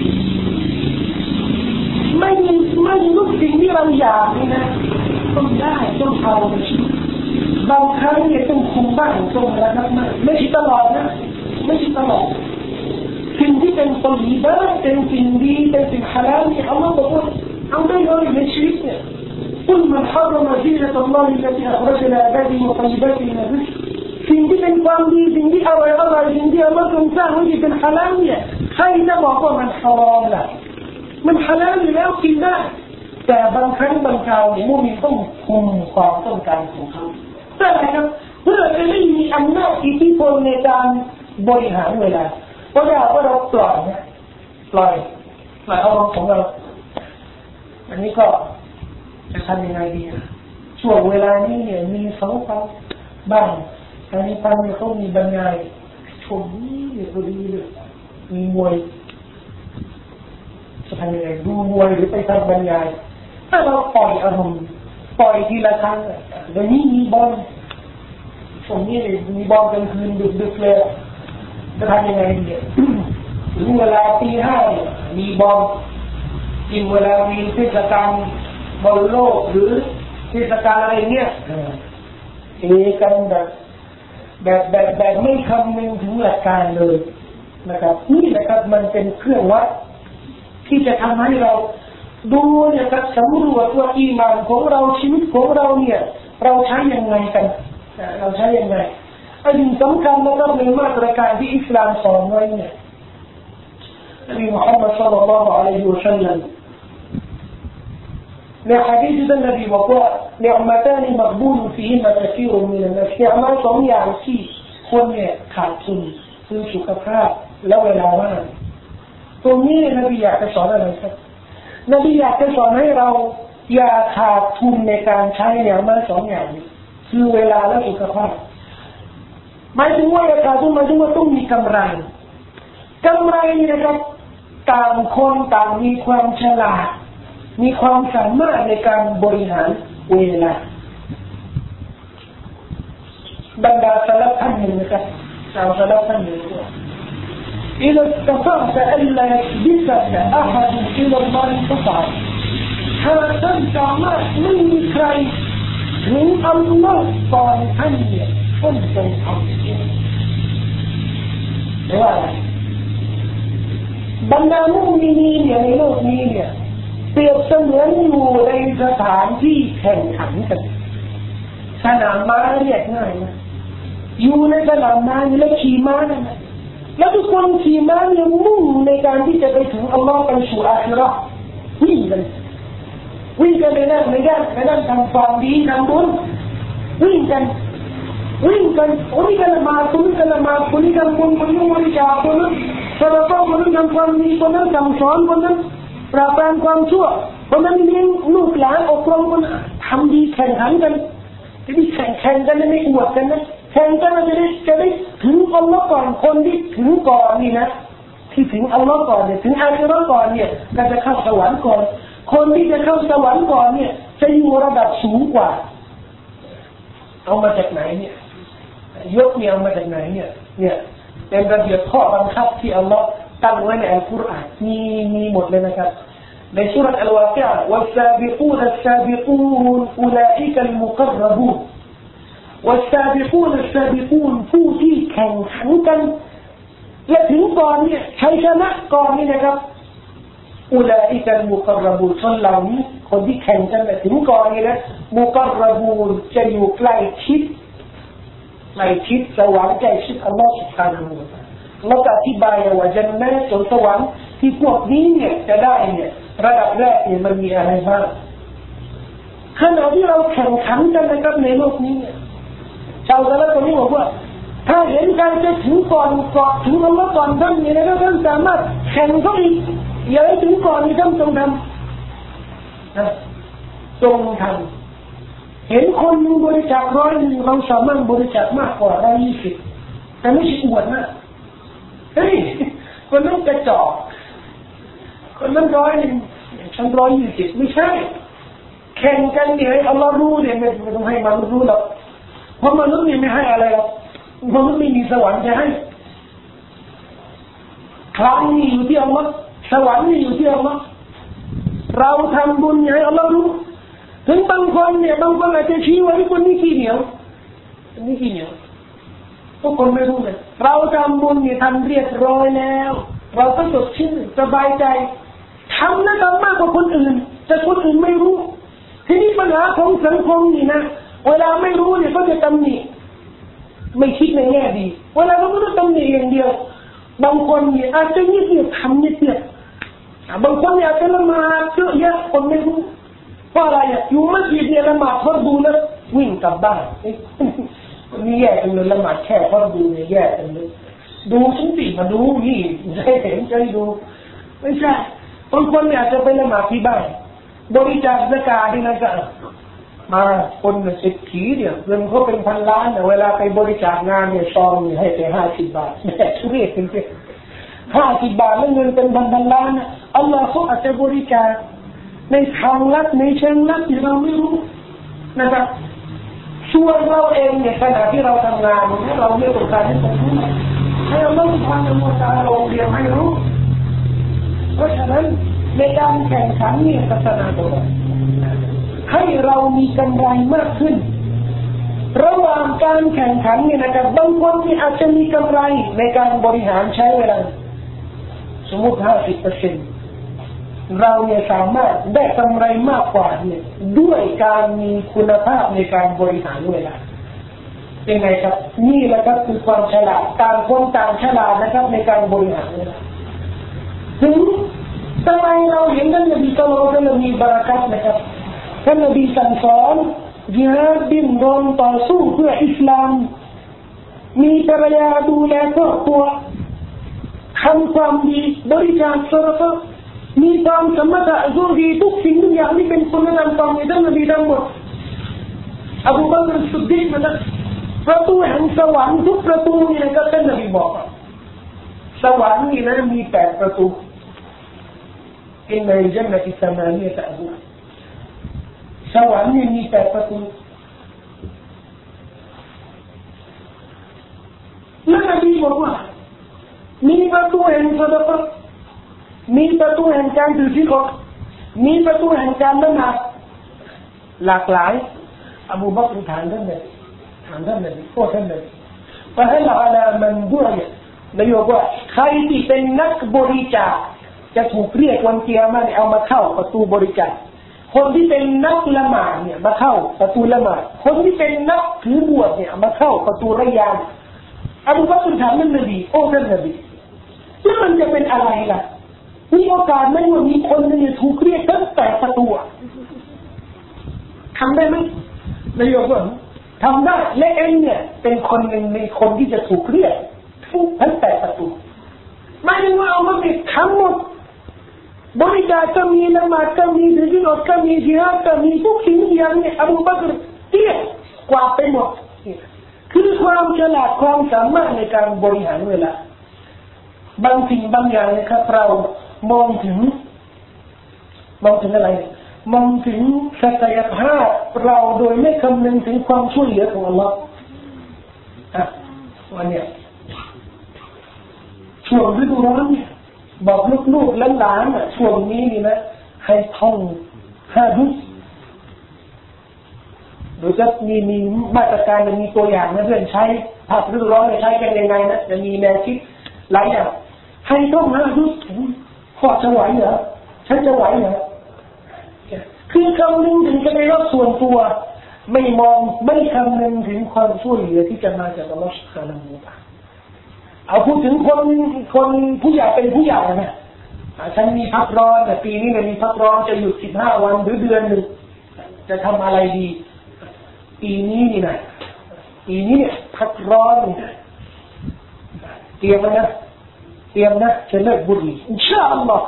ไม่รู้สิ่งที่เราอยากนี่นะต้องได้ต้องเอาบางครั้งเนี่ยต้องคุมบ้างต้องระงับมากไม่ใช่ตลอดนะไม่ใช่ตลอดสิ่งที่เป็นตลีบ้างเป็นสิ่งดีเป็นสิ่งฮาลาลเนี่ยอัลลอฮฺบอกว่าเอาได้เลยในชีวิตเนี่ยقل من حرم زينة الله التي أخرج لعباده وطيبات من الرزق สิ่งที่เป็นความดีสิ่งที่อร่อยสิ่งที่อัลลอฮฺทรงสร้างไว้ที่เป็นฮาลาลเนี่ยใครจะบอกว่ามันฮารอมล่ะมันฮาลาลอยู่แล้วกินได้แต่บางครั้งบางคราวเนี่ยมุมินต้องคุมความต้องการของเขาเพื่ออะไรครับเพื่อจะได้มีอำนาจอิทธิพลในการบริหารเวลาเพราะว่าเราปล่อยอารมณ์ของเราอันนี้ก็จะทำยังไงดีช่วงเวลานี้เนี่ยมีสองฝั่งบ้างอันนี้ฟังเนี่ยเขามีบรรยายชมนี่พอดีเลยมีมวยจะทำยังไงดูมวยหรือไปทำบรรยายถ้าเราปล่อยอารมณ์ปล่อยทีละครั้งเดี๋ยวนี้มีบอลช่วงนี้เลยมีบอลกลางคืนดึกเลยจะทำยังไงดีถึงเวลาตีห้ามีบอลกินเวลามีเทศกาลบอลโลกหรือเทศกาลอะไรเนี่ยกันแบบไม่คำนึงถึงหลักการเลยนะครับนี่นะครับมันเป็นเครื่องวัดที่จะทำให้เราดูเนี่ยครับสำรวจว่าอีหม่านของเราชีวิตของเราเนี่ยเราใช้ยังไงกันเราใช้ยังไงไอ้สิ่งสำคัญนะครับในมาตรการที่อิสลามสอนไว้เนี่ยนบีมุฮัมมัดศ็อลลัลลอฮุอะลัยฮิวะซัลลัมในหะดีษที่นบีบอกว่านิอ์มะตานีมักบูลฟีฮิมะกะซีรุมินันนัสนิอ์มะสองอย่างที่คนเนี่ยขาดทุนคือสุขภาพและเวลาว่างตรงนี้นบีอยากจะสอนอะไรครับนบีอยากจะสอนให้เราอย่าขาดทุนในการใช้เนี่ยมาสองอย่างนี้คือเวลาและสุขภาพหมายถึงว่าอย่าขาดทุนหมายถึงว่าต้องมีกำไรนะครับต่างคนต่างมีความฉลาดมีความสามารถในการบริหารเวลาบรรดาสลับท่านหนึ่งนะครับชาวสลับท่านหนึ่งว่าإذا استطعت ألا يسبقك أحد إلى الله فافعل ถ้าท่านสามารถไม่มีใครถึงอัลลอฮ์ก่อนท่านเนี่ยท่านจงทำเองว่าบรรดามุมินีนเนี่ยในโลกนี้เนี่ยเปรียบเสมือนอยู่ในสถานที่แข่งขันกันสนามม้าเรียกง่ายนะอยู่ในสนามม้าแล้วขี่ม้านั่นนะแล้วทุกคนขี่ม้าเนี่ยมุ่งในการที่จะไปถึงอัลลอฮ์ไปสู่อาคิเราะห์วิ่งกันในด้านทำความดีทำบุญวิ่งกันคนนี้กันละมาคนนี้กันละมาคนนี้ทำบุญคนนี้บริจาคคนนั้นสละก็คนนั้นทำความดีคนนั้นสั่งสอนคนนั้นปราบปรามความชั่วคนนั้นเลี้ยงลูกหลานอบรมคนทำดีแข่งขันกันจะได้แข่งกันไม่อวดกันนะแข่งกันจะได้ถึงอัลลอฮ์ก่อนคนที่ถึงก่อนนี่นะที่ถึงอัลลอฮ์ก่อนเนี่ยถึงอาคิเราะห์ก่อนเนี่ยก็จะเข้าสวรรค์ก่อนคนที่จะเข้าสวรรค์ก่อนเนี่ยจะอยู่ระดับสูงกว่าเอามาจากไหนเนี่ยยกเนี่ยเอามาจากไหนเนี่ยเป็นระเบียบข้อบังคับที่อัลลอฮ์ตั้งไว้ในอัลกุรอานมีหมดเลยนะครับในซูเราะห์อัลวาqiอะห์วัสซาบิกูนอัสซาบิกูนอุลาอิกัลมุกรรบูนوالسابقون السابقون ผู้ที่แข่งขันกันและถึงก่อนเนี่ยชัยชนะก่อนนี่นะครับอุลาอิกัลมุกรรบูนชนเหล่านี้คนที่แข่งกันถึงก่อนนี่นะมุกรรบูนจะอยู่ใกล้ชิดสวรรค์ใกล้ชิดอัลลอฮฺ سبحانه และ تعالى แล้วก็อธิบายว่าจันนะห์สวรรค์ที่พวกนี้เนี่ยจะได้เนี่ยระดับแรกเนี่ยมันมีอะไรบ้างขณะที่เราแข่งขันกันนะครับในโลกนี้เนี่ยชาวสลับคนนี้บอกว่าถ้าเห็นการจะถึงก่อนถึงอัลลอฮ์ก่อนท่านเนี่ยนะครับท่านสามารถแข่งเขาอีกอย่าให้ถึงก่อนนี่ท่านจงทำเห็นคนนึงบริจาค100เราสามารถบริจาคมากกว่า120แต่ไม่ใช่อวดนะเฮ้ยคนนั้นกระจอกคนนั้น100ฉัน120ไม่ใช่แข่งกันเนี่ยอัลลอฮ์รู้เนี่ยไม่ต้องให้มันรู้หรอกเพราะมนุษย์นี่ไม่ให้อะไรหรอกมนุษย์ไม่มีสวรรค์จะให้ครั้งนี้อยู่ที่อัลลอฮ์สวรรค์นี่อยู่ที่อัลลอฮ์เราทำบุญให้อัลลอฮ์รู้ถึงบางคนอาจจะชี้ว่าคนนี้ขี้เหนียวพวกคนไม่รู้เลยเราทำบุญเนี่ยทำเรียบร้อยแล้วเราก็สดชื่นสบายใจทำและทำมากกว่าคนอื่นแต่คนอื่นไม่รู้ทีนี้ปัญหาของสังคมนี่นะเวลาไม่รู้เนี่ยก็จะตำหนิไม่คิดในแง่ดีเวลาเราก็ต้องตำหนิอย่างเดียวบางคนเนี่ยอาจจะเงียบๆทำเงียบบางคนอยากจะละหมาดเยอะแยะคนไม่รู้เพราะอะไรอยู่มัสยิดเนี่ยละหมาดพอดูแล้ววิ่งกลับบ้านนี่แย่จังเลยละหมาดแค่พอดูเนี่ยแย่จังเลยดูฉันสิมาดูนี่ให้เห็นใจดูไม่ใช่บางคนอยากจะไปละหมาดที่บ้านบริจาคซะกาที่นั่นก็มาคนเศรษฐีเนี่ยเงินเขาเป็นพันล้านแต่เวลาไปบริจาคงานเนี่ยซองเนี่ยให้ไป50 บาทแม่ทุเรศจริงๆ50 บาทแล้วเงินเป็นพันล้านนะอัลลอฮ์เขาอาจจะบริจาคในทางลัดในเชิงลัดที่เราไม่รู้นะครับช่วยเราเองเนี่ยขณะที่เราทำงานเนี่ยเราไม่ต้องการให้คนรู้ให้อัลลอฮ์ทำในมุตาลงเรียนให้รู้เพราะฉะนั้นในการแข่งขันเนี่ยศาสนาบอกให้เรามีกำไรมากขึ้นระหว่างการแข่งขันเนี่ยนะครับบางคนที่อาจจะมีกำไรในการบริหารใช้เวลาสมมติ 50% เราเนี่ยสามารถได้กำไรมากกว่าเนี่ยด้วยการมีคุณภาพในการบริหารเวลายังไงครับนี่แหละครับคือความฉลาดต่างคนต่างฉลาดนะครับในการบริหารเวลาถึงทำไมเราเห็นท่านนบีตลอดเรามีบารักัตนะครับท่านนบีสั่งสอนญิฮาดดิ้นรนต่อสู้เพื่ออิสลามมีภรรยาดูแลครอบครัวทำความดีบริจาคสรษะมีความสมถะสูงดีทุกสิ่งทุกอย่างที่เป็นคุณธรรมของท่านนบีทั้งหมดอบูบักรสุดดีมันนะประตูแห่งสวรรค์ทุกประตูนี่นะครับท่านนบีบอกสวรรค์นี่นะมี8ประตูอินในจันทร์8อับวาบสวรรค์นี่มี8ประตูและนบีบอกว่ามีประตูแห่งซะดะกะห์มีประตูแห่งการถือศีลอดมีประตูแห่งการละหมาดหลากหลายอบูบักรถามท่านเลยถามท่านเลยพูดท่านเลยฟะฮัลอะลามันดุอยะนายบอกว่าใครที่เป็นนักบริจาคจะถูกเรียกวันกิยามะห์เอามาเข้าประตูบริจาคคนที่เป็นนักละหมาดเนี่ยมาเข้าประตูละหมาดคนที่เป็นนักถือบวชเนี่ยมาเข้าประตูรยานอบูบักรถามท่านนบีโอ้ท่านนบีแล้วมันจะเป็นอะไรล่ะมีโอกาสไหมว่ามีคนนึงถูกเรียกทั้ง8ประตูทำได้ไหมนายกว่าทำได้และเองเนี่ยเป็นคนหนึ่งในคนที่จะถูกเรียกทั้ง8ประตูไม่ได้ว่าเอามาปิดทั้งหมดบริจาคก็มีละหมาดก็มีถือศีลอดก็มีญิฮาดก็มีทุกสิ่งอย่างเนี่ยอบูบักรเรียกกว่าไปหมดคือความฉลาดความสามารถในการบริหารเวลาบางสิ่งบางอย่างนะครับเรามองถึงอะไรมองถึงศักยภาพเราโดยไม่คำนึงถึงความช่วยเหลือของอัลลอฮ์วันเนี้ยช่วงฤดูร้อนเนี่ยบอกลูกๆหลานๆช่วงนี้นี่นะให้ท่อง5 ดุษโดยจะมีมาตรการมีตัวอย่างนะเพื่อนใช้ภาพฤดูร้อนใช้กันยังไงนะจะมีแนวคิดหลายอย่างให้ท่อง5 ดุษพอจะไหวเหรอฉันจะไหวเหรอคือคำนึงถึงจะได้รับส่วนตัวไม่คำนึงถึงความช่วยเหลือที่จะมาจากอัลลอฮฺซุบฮานะฮูวะตะอาลาเอาพูดถึงคนผู้ใหญ่เป็นผู้ใหญ่นะฉันมีพักร้อนแต่ปีนี้มีพักร้อนจะหยุด15 วันหรือเดือนนึงจะทำอะไรดีปีนี้นี่นะปีนี้เนี่ยพักร้อนเตรียมนะจะเลิกบุหรี่อินชาอัลลอฮ์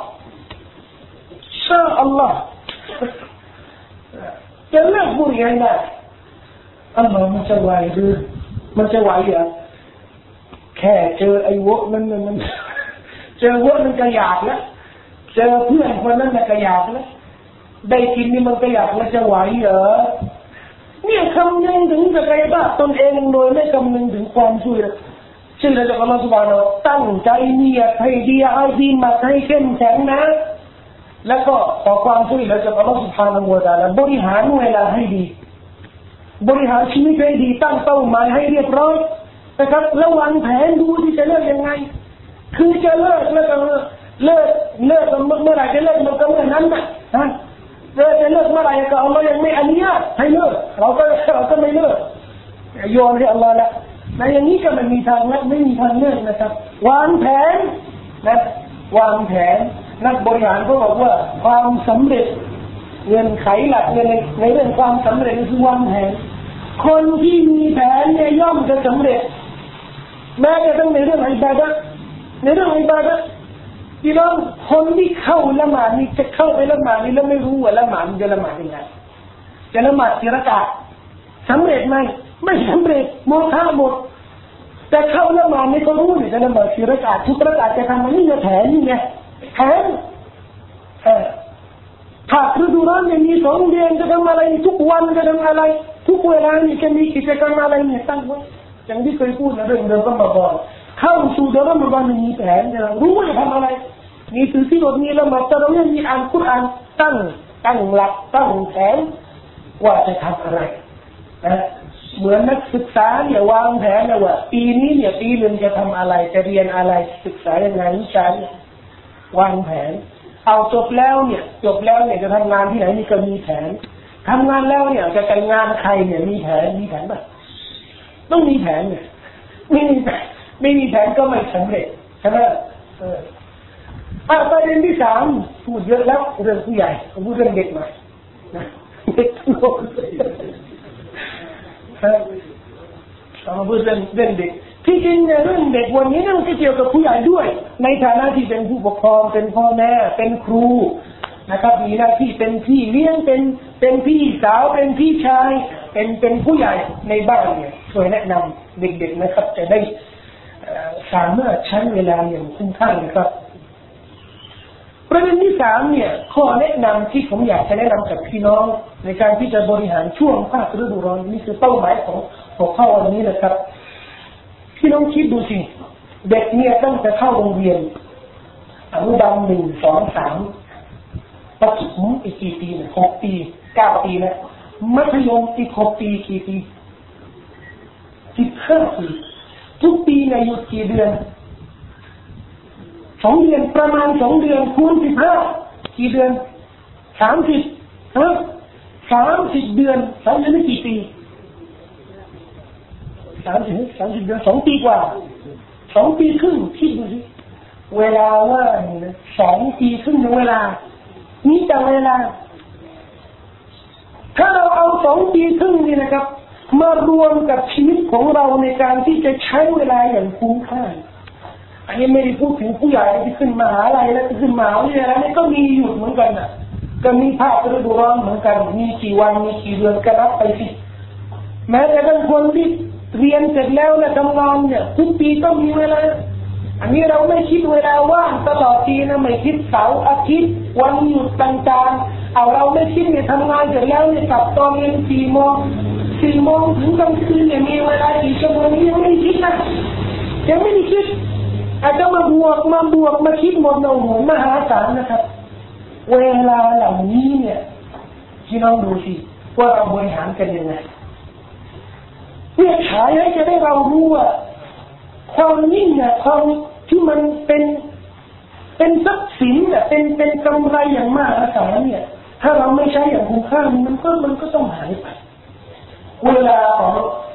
จะเลิกบุหรี่ให้ได้อัลลอฮ์มันจะไหวหรือมันจะไหวเหรอแค่เจอไอ้วะมันเจอวะมันก็อยากแล้วเจอเพื่อนคนนั้นก็อยากแล้วได้กินนี่มันก็อยากแล้วจะไหวเหรอเนี่ยคำนึงถึงศักยภาพตนเองโดยไม่คำนึงถึงความช่วยเหลือซึ่งเราจะอัลลอฮฺซุบฮานะฮูวะตะอาลาตั้งใจเนียดให้ดีอาซีมมาให้เข้มแข็งนะแล้วก็ขอความช่วยเหลือจากอัลลอฮฺซุบฮานะฮูวะตะอาลาบริหารเวลาให้ดีบริหารชีวิตให้ดีตั้งเป้าหมายให้เรียบร้อยนะครับระวังแผนดูที่จะเลิกยังไงคือจะเลิกแล้วก็เลิกเมื่อไหร่จะเลิกมันก็เมื่อนั้นนะจะเลิกเมื่อไหร่ก็อัลลอฮฺยังไม่อนุญาตให้เลิกเราก็ไม่เลิกโยนให้อัลลอฮฺละในอย่างนี้ก็ไม่มีทางเลิกไม่มีทางเลิกนะครับวางแผนนักบริหารเขาบอกว่าความสำเร็จเงินไขหลักในเรื่องความสำเร็จคือวางแผนคนที่มีแผนเนี่ยย่อมจะสำเร็จแม้กระทั่งในเรื่องอิบาดะห์พี่น้องคนที่เข้าละหมาดนี่จะเข้าไปละหมาดนี่แล้วไม่รู้ว่าละหมาดจะละหมาดยังไงจะละหมาดกี่เราะกาอะห์สำเร็จไหมไม่สำเร็จหมดแต่เข้าละหมาดนี่ก็รู้นี่จะละหมาดกี่เราะกาอะห์ทุกเราะกาอะห์จะทำมันนี่จะแผนนี่ไงแผนถ้าฤดูร้อนเนี่ยมี2 เดือนจะทำอะไรทุกวันจะทำอะไรทุกเวลานี่จะมีกิจกรรมอะไรเนี่ยตั้งไว้อย่างที่เคยพูดนะเรื่องเดิมก็มาบอกเข้าสู่เดือนรอมฎอนมีแผนจะรู้ว่าจะทำอะไรมีถือศีลอดมีละหมาดตะเราะวีห์มีอ่านกุรอานตั้งหลักตั้งแผนว่าจะทำอะไรเหมือนนักศึกษาเนี่ยวางแผนว่าปีนี้เนี่ยปีนึงจะทำอะไรจะเรียนอะไรศึกษายังไงวิชาเนี่ยวางแผนเอาจบแล้วเนี่ยจะทำงานที่ไหนนี่ก็มีแผนทำงานแล้วเนี่ยจะแต่งงานใครเนี่ยมีแผนป่ะต้องมีแผนเนี่ยไม่มีแผนก็ไม่สำเร็จใช่ไหมประเด็นที่3พูดเยอะแล้วเรื่องผู้ใหญ่พูดเรื่องเด็กหน่อยนะเด็กทั้งหมดเราพูดเรื่องเด็กที่จริงในเรื่องเด็กวันนี้มันก็เกี่ยวกับผู้ใหญ่ด้วยในฐานะที่เป็นผู้ปกครองเป็นพ่อแม่เป็นครูนะครับมีหน้าที่เป็นพี่เลี้ยงเป็นพี่สาวเป็นพี่ชายเป็นผู้ใหญ่ในบ้านเนี่ยช่วยแนะนำเด็กๆนะครับจะได้สามารถใช้เวลาอย่างคุ้มค่านะครับประเด็นที่3เนี่ยข้อแนะนำที่ผมอยากจะแนะนำกับพี่น้องในการที่จะบริหารช่วงภาคฤดูร้อนนี่คือเป้าหมายของหัวข้อวันนี้นะครับพี่น้องคิดดูสิเด็กเนี่ยต้องจะเข้าโรงเรียนอนุบาล1 2 3ประถมอีกกี่ปีเนี่ย6 ปี9 ปีแล้วมัธยมอีก6 ปีกี่ปี15 ปีทุกปีเนี่ยหยุดกี่เดือน2 เดือนประมาณ2 เดือนคูณ15กี่เดือน30 30 เดือน30 เดือนกี่ปี30 เดือน2 ปีกว่า2 ปีครึ่งคิดดูสิเวลาว่างนะ2 ปีครึ่งเวลานี่แต่เวลาถ้าเราเอา2 ปีครึ่งนี่นะครับมารวมกับชีวิตของเราในการที่จะใช้เวลาอย่างคุ้มค่าอันนี้ไม่ได้พูดถึงผู้ใหญ่ที่ขึ้นมหาลัยแล้วขึ้นมหาวิทยาลัยนี่ก็มีหยุดเหมือนกันน่ะก็มีภาคฤดูร้อนเหมือนกันมีกี่วันมีกี่เดือนก็นับไปสิแม้แต่บางคนที่เรียนเสร็จแล้วและทำงานเนี่ยทุกปีต้องมีเวลาอันนี้เราไม่คิดเวลาว่างตลอดปีนะไม่คิดเสาร์อาทิตย์วันหยุดต่างๆเอาเราไม่คิดเนี่ยทำงานเสร็จแล้วเนี่ยกลับตอนเย็น4 โมงถึงกลางคืนเนี่ยมีเวลากี่ชั่วโมงนี้ยังไม่ได้คิดนะยังไม่ได้คิดอาจจะมาบวกมาคิดหมดเราหัวมหาศาลนะครับเวลาเหล่านี้เนี่ยที่น้องดูสิว่าเราบริหารกันยังไงเพื่อฉายให้จะได้เรารู้ว่าความยิ่งใหญ่ความที่มันเป็นทรัพย์สินเนี่ยเป็นกำไรอย่างมากศาลเนี่ยถ้าเราไม่ใช้อย่างคุ้มค่ามันก็ต้องหายไปเวลาของ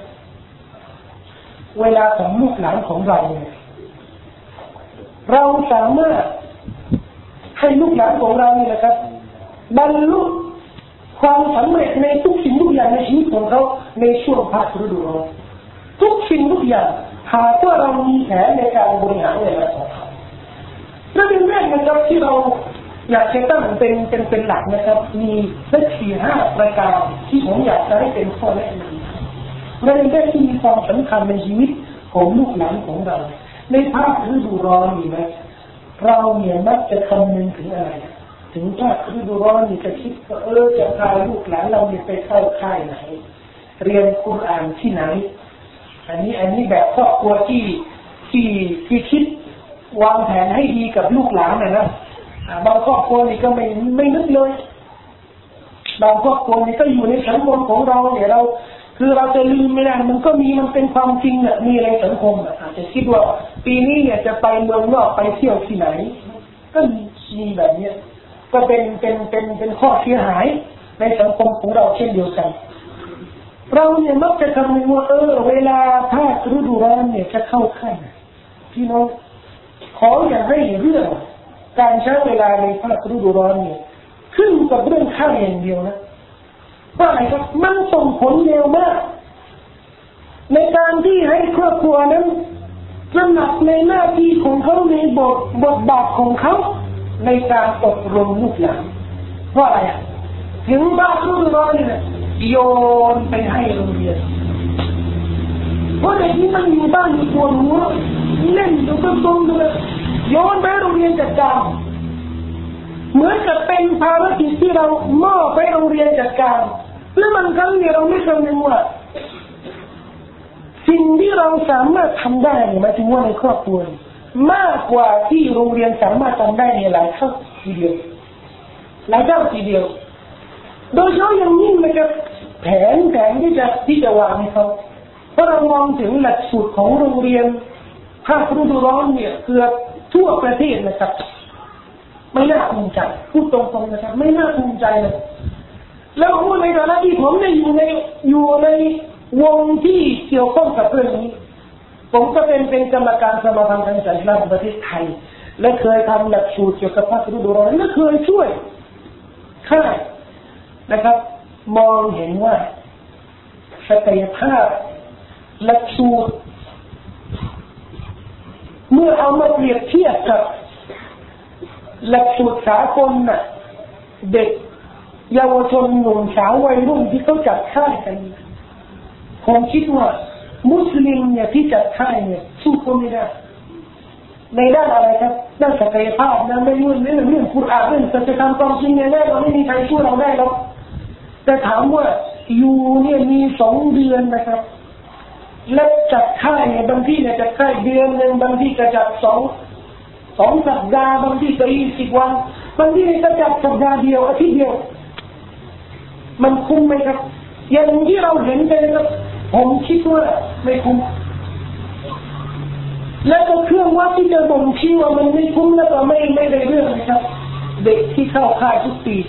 ลูกหลานของเราเนี่ยเราสามารถให้ลูกหลานของเราเนี่ยนะครับบรรลุความสำเร็จในทุกสิ่งทุกอย่างในชีวิตของเขาในช่วงภาคฤดูร้อนทุกสิ่งทุกอย่างหากว่าเรามีแผนในการบริหารเวลาของเขาประเด็นแรกนะครับที่เราอยากจะตั้งเป็นหลักนะครับมีสัก 4-5 ประการที่ผมอยากจะให้เป็นข้อแนะนำประเด็นแรกที่มีความสำคัญในชีวิตของลูกหลานของเราในภาคฤดูร้อนนี่นะเราเนี่ยมักจะคำนึงถึงอะไรถึงภาคฤดูร้อนนี่จะคิดว่าจะพาลูกหลานเราเนี่ยไปเข้าค่ายไหนเรียนกุรอานที่ไหนอันนี้แบบครอบครัวที่คิดวางแผนให้ดีกับลูกหลานนะบางครอบครัวนี่ก็ไม่นึกเลยบางครอบครัวนี่ก็อยู่ในสังคมของเราเนี่ยเราคือเราจะลืมไม่ได้มันเป็นความจริงอ่ะมีในสังคมอาจจะคิดว่าปีนี้เนี่ยจะไปเมืองนอกไปเที่ยวที่ไหนก็มีแบบนี้ก็เป็นข้อเสียหายในสังคมของเราเช่นเดียวกันเราเนี่ยมักจะคำนึงว่าเวลาภาคฤดูร้อนเนี่ยจะเข้าค่ายพี่น้องขออย่าให้เรื่องการใช้เวลาในภาคฤดูร้อนเนี่ยขึ้นกับเรื่องค่ายอย่างเดียวนะว่าอะไรครับมันส่งผลเร็วมากในการที่ให้ครอบครัวนั้นตระหนักในหน้าที่ของเขาในบทบาทของเขาในการอบรมลูกหลานเพราะอะไรถึงบ้านลูกน้อยเนี่ยโยนไปให้โรงเรียนเพราะเด็กนี้มันอยู่บ้านอยู่ตัวหัวเล่นอยู่ก็ตรงเลยโยนไปโรงเรียนจัดการเหมือนกับเป็นภารกิจที่เรามอบไปโรงเรียนจัดการแล้วมันครั้งนี้เราไม่เคยนึกว่าสิ่งที่เราสามารถทำได้หมายถึงว่าในครอบครัวมากกว่าที่โรงเรียนสามารถทำได้ในหลายเท่าทีเดียวโดยเฉพาะอย่างยิ่งนะครับแผนที่จะวางให้เขาเพราะเรามองถึงหลักสูตรของโรงเรียนภาคฤดูร้อนเนี่ยเกือบทั่วประเทศนะครับไม่น่าภูมิใจพูดตรงๆนะครับไม่น่าภูมิใจเลยแล้วพูดในฐานะที่ผมได้อยู่ในวงที่เกี่ยวข้องกับเรื่องนี้ผมก็เป็นกรรมการสมาพันธ์การศึกษาอิสลามแห่งประเทศไทยและเคยทำหลักสูตรเกี่ยวกับภาคฤดูร้อนและเคยช่วยค่ายนะครับมองเห็นว่าศักยภาพหลักสูตรมื่อเอามาเปรียบเทียบกับหลักสูตรสากลน่ะเด็กเยาวชนหนุ่มสาววัยรุ่นที่เขาจัดค่ายกันผมคิดว่ามุสลิมเนี่ยที่จัดค่ายเนี่ยสู้คนไม่ได้ในด้านอะไรครับด้านศักยภาพนะไม่ยุ่งเรื่องกุรอานเรื่องสัจธรรมความจริงเนี่ยเราไม่มีใครช่วยเราได้หรอกแต่ถามว่าอยู่เนี่ยมี2 เดือนนะครับและจัดค่ายเนี่ยบางที่เนี่ยจัดค่ายเดือนนึงบางที่จะจัด2 สัปดาห์บางที่ก็20 วันบางที่จะจัดสัปดาห์เดียวอาทิตย์เดียวมันคุ้มไหมครับอย่างที่เราเห็นกันนะครับผมคิดว่าไม่คุ้มและก็เครื่องวัดที่จะบ่งชี้ว่ามันไม่คุ้มแล้วก็ไม่ได้เรื่องนะครับเด็กที่เข้าค่ายทุกปี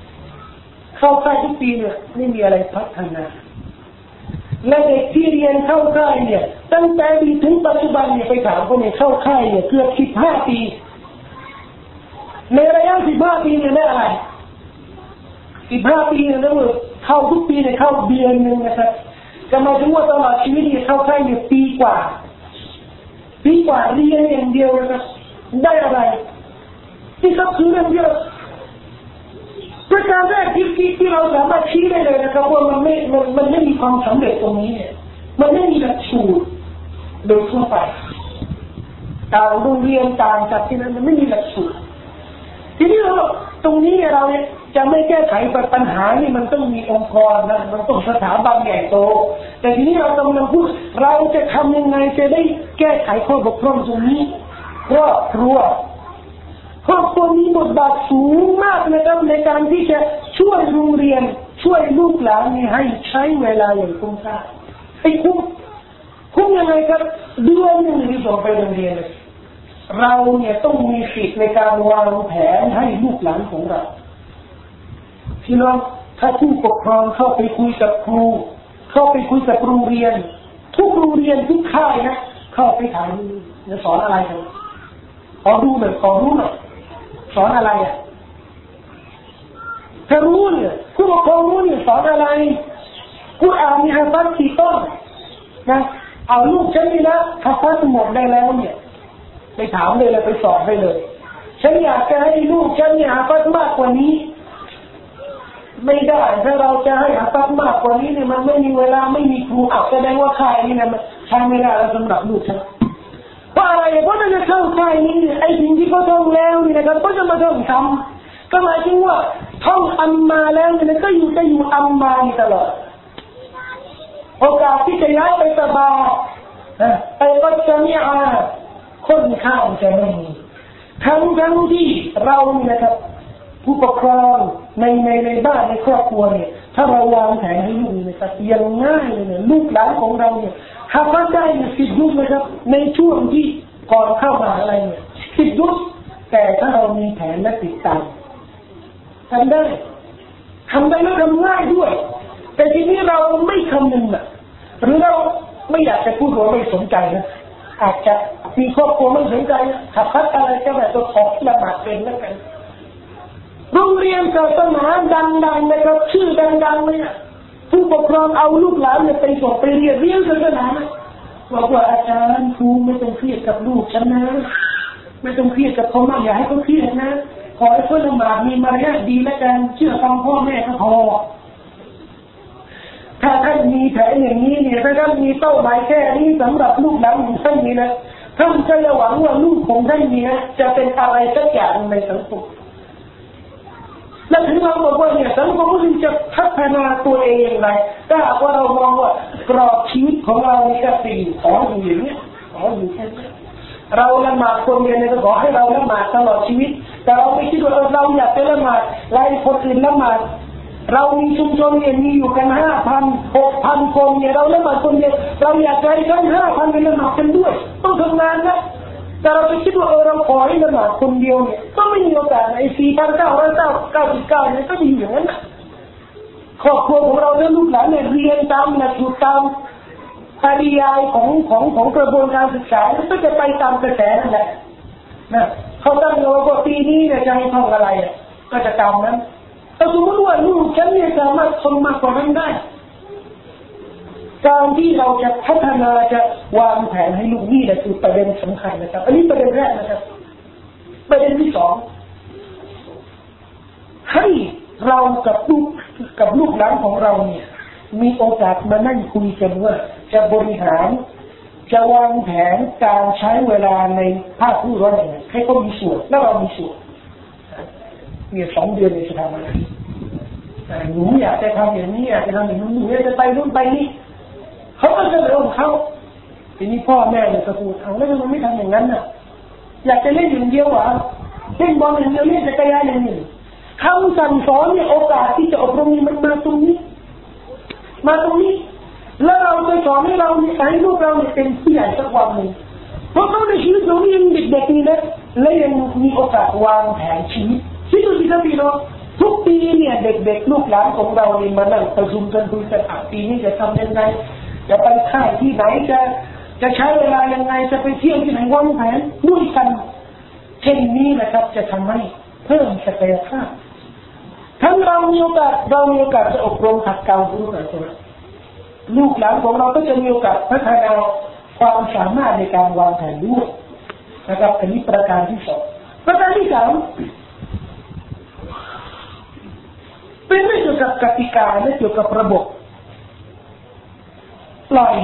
เนี่ยไม่มีอะไรพัฒนาและเด็กที่เรียนเข้าค่ายเนี่ยตั้งแต่ปีถึงปัจจุบันเนี่ยไปถามคนเนี่ยเข้าค่ายเนี่ยเกือบ15 ปีในระยะ15 ปีเนี่ยได้อะไร15 ปีเนี่ยนะเข้าทุกปีเนี่ยเข้าเดือนนึงนะครับจะมาถึงว่าตลอดชีวิตเนี่ยเข้าค่ายเนี่ยปีกว่าเรียนอย่างเดียวนะครับได้อะไรที่ก็คือเรื่องเดียวประการแรกที่เราสามารถชี้ได้เลยนะครับว่ามันไม่มีความสำเร็จตรงนี้เนี่ยมันไม่มีหลักสูตรโดยทั่วไปต่างโรงเรียนต่างจากที่นั้นมันไม่มีหลักสูตรทีนี้เราตรงนี้เราเนี่ยจะไม่แก้ไขปัญหานี่มันต้องมีองค์กรนะมันต้องสถาบันใหญ่โตแต่ทีนี้เรากำลังพูดเราจะทำยังไงจะได้แก้ไขข้อบกพร่องตรงนี้ครอบครัวมีบทบาทสูงมากนะครับในการที่จะช่วยโรงเรียนช่วยลูกหลานให้ใช้เวลาอย่างคุ้มค่าให้คุ้มยังไงครับเดือนนึงที่ส่งไปโรงเรียนเราเนี่ยต้องมีสิทธิ์ในการวางแผนให้ลูกหลานของเราพี่น้องถ้าผู้ปกครองเข้าไปคุยกับครูเข้าไปคุยกับโรงเรียนทุกโรงเรียนทุกค่ายนะเข้าไปถามจะสอนอะไรกันขอรู้หน่อยสอนอะไรอ่ะถ้ารู้เนี่ยผู้ปกครองรู้เนี่ยสอนอะไรกูอ่านมีฮะฟัดกี่ต้นนะเอาลูกฉันนี่นะฮะฟัดหมดได้แล้วเนี่ยไปถามเลยไปสอนได้เลยฉันอยากจะให้ลูกฉันเนี่ยฮะฟัดมากกว่านี้ไม่ได้ถ้าเราจะให้ฮะฟัดมากกว่านี้เนี่ยมันไม่มีเวลาไม่มีครูแสดงว่าค่ายนี่นะมันใช้ไม่ได้แล้วสำหรับลูกฉันเพราะอะไรเพราะถ้าจะเข้าค่ายนี้ไอ้สิ่งที่เขาท่องแล้วนี่นะครับก็จะมาท่องทำก็หมายถึงว่าท่องอัมมาแล้วเนี่ยก็อยู่อัมมาตลอดโอกาสที่จะย้ายไปตะบาไปวัดจะมีคนข้าวจะไม่มีทั้งที่เราเนี่ยนะครับผู้ปกครองในบ้านในครอบครัวเนี่ยถ้าเราวางแผนให้ลูกนะครับยังง่ายเลยลูกหลานของเราเนี่ยหากว่าได้10 ยุคนะครับในช่วงที่ก่อนเข้ามาอะไรเนี่ย10 ยุคแต่ถ้าเรามีแผนและติดตามทำได้แล้วทำง่ายด้วยแต่ทีนี้เราไม่คำนึงนะหรือเราไม่อยากจะพูดว่าไม่สนใจนะอาจจะมีครอบครัวไม่สนใจถ้าพัดอะไรก็แบบตัวขอละหมาดเป็นแล้วกันโรงเรียนศาสนาดังๆนะครับชื่อดังๆเลยผู้ปกครองเอาลูกหลานไปส่งไปเรียนศาสนาบอกว่าอาจารย์ครูไม่ต้องเครียดกับลูกฉันนะไม่ต้องเครียดกับเขามากอย่าให้เขาเครียดนะขอให้เขาละหมาดมีมารยาทดีแล้วกันเชื่อฟังพ่อแม่ก็พอถ้าท่านมีแผนอย่างนี้เนี่ยถ้าท่านมีเป้าหมายแค่นี้สำหรับลูกหลานของท่านนี่นะท่านจะหวังว่าลูกของท่านนี้จะเป็นอะไรสักอย่างในสังคมและถึงเราบอกว่าเนี่ยสังคมมันจะพัฒนาตัวเองอย่างไรถ้าว่าเรามองว่ากรอบชีวิตของเราเนี่ยก็สิ่งขออยู่อย่างนี้ขออยู่แค่นี้เราละหมาดคนเดียวเนี่ยก็ขอให้เราละหมาดตลอดชีวิตแต่เราไม่คิดว่าเราอยากจะละหมาดไล่คนอื่นละหมาดเรามีชุมชนเนี่ยมีอยู่กัน 5,000 6,000 คนเนี่ยเราละหมาดคนเดียวเราอยากให้ทั้ง 5,000 เป็นละหมาดกันด้วยต้องทำงานนะแต่เราไปคิดว่าเราขอให้ละหมาดคนเดียวเนี่ยก็ไม่มีโอกาสไอ้ 4,999 เนี่ยก็มีอย่างนั้นครอบครัวของเราและลูกหลานเนี่ยเรียนตามหลักสูตรตามปริยายของกระบวนการศึกษาก็จะไปตามกระแสนั่นแหละนะเขาตั้งโลกว่าปีนี้เนี่ยจะให้ท่องอะไรก็จะตามนั้นแต่สมมติว่าลูกฉันเนี่ยสามารถทนมากกว่านั้นได้การที่เราจะพัฒนาจะวางแผนให้ลูกนี่แหละคือประเด็นสำคัญนะครับอันนี้ประเด็นแรกนะครับประเด็นที่สองให้เรากับลูกหลานของเราเนี่ยมีโอกาสมานั่งคุยกันว่าจะบริหารจะวางแผนการใช้เวลาในภาคผู้ร้อนอย่างไรให้เขามีส่วนและเรามีส่วนเนี่ย2 เดือนในจะทำอะไรหนูอยากจะทำอย่างนี้อยากจะทำอย่างนี้หนูอยากจะไปนู่นไปนี่เขาก็จะเรื่องของเขาทีนี้พ่อแม่เนี่ยก็พูดเอาแล้วทำไมไม่ทำอย่างนั้นน่ะอยากจะเล่นอย่างเดียวอ่ะเล่นบอลอย่างเดียวเล่นจักรยานอย่างนี้คำสั่งสอนเนี่ยโอกาสที่จะอบรมมันมาตรงนี้แล้วเราจะสอนให้เราเนี่ยให้ลูกเราเนี่ยเป็นผู้ใหญ่สักวันหนึ่งเพราะเขาในชีวิตเรานี่ยังเด็กๆนี่นะและยังมีโอกาสวางแผนชีวิตที่ดูสิครับพี่น้องทุกปีเนี่ยเด็กๆลูกหลานของเราเนี่ยมานั่งประชุมกันคุยกันปีนี้จะทำยังไงจะไปค่ายที่ไหนจะใช้เวลายังไงจะไปเที่ยวที่ไหนวางแผนด้วยกันเช่นนี้นะครับจะทำให้เพิ่มศักยภาพทั้งเรามีโอกาสจะอบรมขัดเกลาลูกหลานของเราลูกหลานของเราก็จะมีโอกาสพัฒนาความสามารถในการวางแผนด้วยนะครับอันนี้ประการที่2ประการที่3เป็นเรื่องเกี่ยวกับกติกาและเกี่ยวกับระบบปล่อย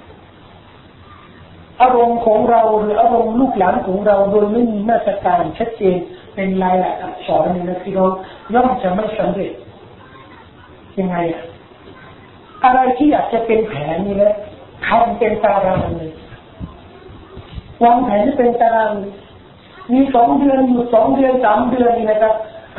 อารมณ์ของเราหรืออารมณ์ลูกหลานของเราโดยไม่มีมาตรการชัดเจนเป็นลายลักษณ์อักษรนี่นะพี่น้องย่อมจะไม่สำเร็จยังไงอะไรที่อยากจะเป็นแผนนี่นะทำเป็นตารางเลยวางแผนที่เป็นตารางมี2 เดือนอยู่2 เดือน3 เดือนนี่นะครับ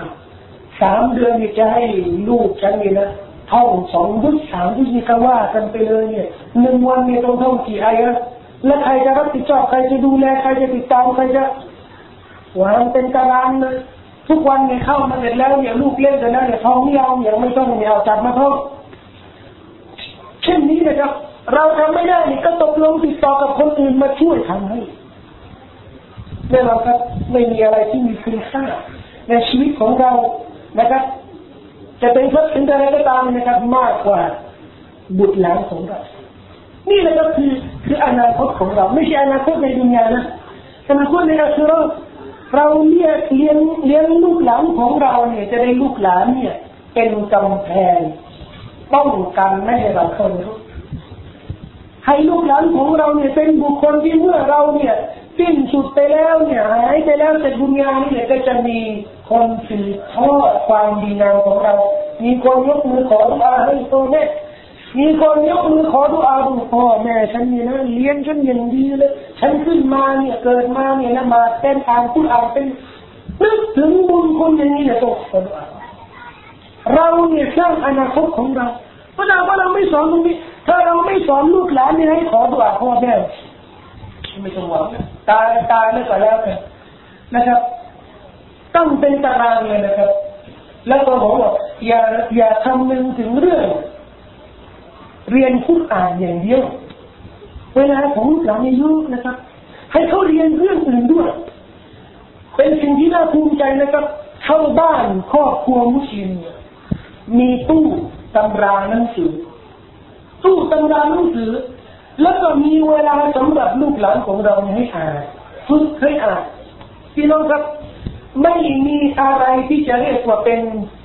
3 เดือนนี่จะให้ลูกฉันนี่นะท่อง2 ยุทธ3 ยุทธนี่ก็ว่ากันไปเลยเนี่ย1 วันเนี่ยต้องท่องกี่อายะและใครจะรับผิดชอบใครจะดูแลใครจะติดตามใครจะวางเป็นตารางเลยทุกวันเนี่ยเข้ามาเสร็จแล้วเนี่ยลูกเล่นเสร็จแล้วเนี่ยท้องไม่เอาอย่างไม่ต้องเนี่ยเอาจับมาท่องเช่นนี้นะครับเราทำไม่ได้นี่ก็ตกลงติดต่อกับคนอื่นมาช่วยทำให้แน่นอนครับไม่มีอะไรที่มีคุณค่าในชีวิตของเรานะครับจะเป็นทรัพย์สินอะไรก็ตามนะครับมากกว่าบุตรหลานของเรานี่แหละก็คืออนาคตของเราไม่ใช่อนาคตในดุนยานะอนาคตในอาคิเราะห์เราเลี้ยงลูกหลานของเราเนี่ยจะได้ลูกหลานเนี่ยเป็นกำแพงป้องกันไม่ให้เราเข้าในรูให้ลูกหลานของเราเนี่ยเป็นบุคคลที่เมื่อเราเนี่ยสิ้นสุดไปแล้วเนี่ยหายไปแล้วจากดุนยานี่เนี่ยก็จะมีคนสืบทอดความดีงามของเรามีคนยกมือขอดุอาให้พ่อแม่มีคนยกมือขอดุอาดูพ่อแม่ฉันนี่นะเลี้ยงฉันอย่างดีเลยฉันขึ้นมาเนี่ยเกิดมาเนี่ยละหมาดเป็นอ่านกุรอานเป็นนึกถึงบุญคนอย่างนี้เนี่ยต้องขอดุอาเราเนี่ยสร้างอนาคตของเราเพราะเราไม่สอนตรงนี้ถ้าเราไม่สอนลูกหลานนี่ให้ขอดุอาพ่อแม่ไม่ต้องหวังตายแล้วก็แล้วกันนะครับต้องเป็นตารางเลยนะครับแล้วก็บอกว่าอย่าคำนึงถึงเรื่องเรียนกุรอานอย่างเดียวเวลาของลูกหลานอายุนะครับให้เขาเรียนเรื่องอื่นด้วยเป็นสิ่งที่น่าภูมิใจนะครับเข้าบ้านครอบครัวมุสลิมมีตู้ตำราหนังสือแล้วก็มีเวลาสำหรับลูกหลานของเราให้อ่านฝึกให้อ่านพี่น้องครับไม่มีอะไรที่จะเรียกว่าเป็น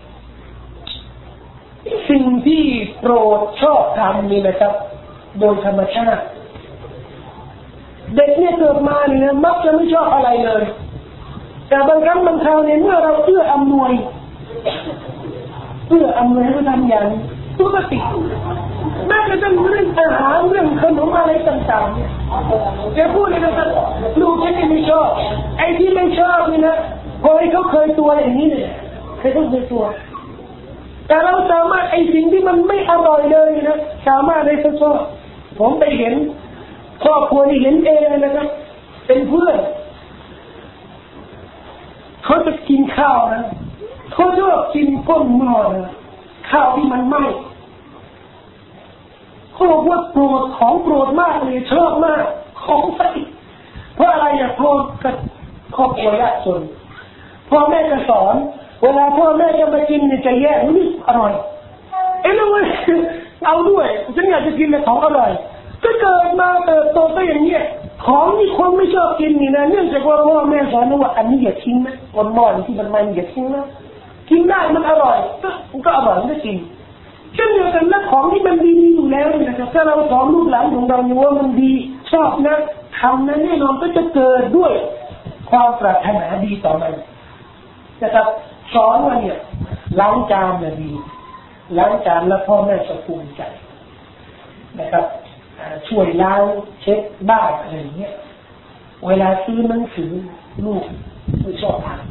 สิ่งที่โปรดชอบทำนี่นะครับโดยธรรมชาติเด็กเนี่ยเกิดมาเนี่ยมักจะไม่ชอบอะไรเลยแต่บางครั้งบางคราวเนี่ยเมื่อเราเอื้ออำนวยให้เขาทำอย่างปกติแม้กระทั่งเรื่องอาหารเรื่องขนมอะไรต่างๆเนี่ยจะพูดเลยนะครับลูกฉันไม่ชอบไอ้ที่ไม่ชอบนี่นะพอให้เขาเคยตัวอย่างนี้เนี่ยให้เขาเคยตัวแต่เราสามารถไอ้สิ่งที่มันไม่อร่อยเลยนะสามารถได้ทดสอบผมไปเห็นครอบครัวนี่เห็นเองนะครับเป็นเพื่อนเขาจะกินข้าวนะเขาชอบกินก้นหม้อนะข้าวที่มันไหม้เขาบอกว่าโปรดของโปรดมากเลยชอบมากของใส่เพราะอะไรอะโปรดกับครอบครัวยากจนพ่อแม่จะสอนเวลาพ่อแม่จะมากินเนี่ยจะแยกนี่อร่อยแล้วเอาด้วยฉันอยากจะกินแต่ของอร่อยก็เกิดมาเติบโตก็อย่างเงี้ยของที่คนไม่ชอบกินนี่นะเนื่องจากว่าพ่อแม่สอนว่าอันนี้อย่าทิ้งนะวันมอที่มันอย่าทิ้งนะกินได้มันอร่อยก็อร่อยก็จริงเช่นเดียวกันนะของที่มันดีอยู่แล้วนะครับถ้าเราสอนลูกหลานของเราว่ามันดีชอบนะทำนั้นแน่นอนก็จะเกิดด้วยความปรารถนาดีต่อมันนะครับสอนว่าเนี่ยล้างจานน่ะดีล้างจานแล้วพ่อแม่จะภูมิใจนะครับช่วยล้างเช็ดบ้านอะไรอย่างเงี้ยเวลาซื้อหนังสือลูกไม่ชอบอ่าน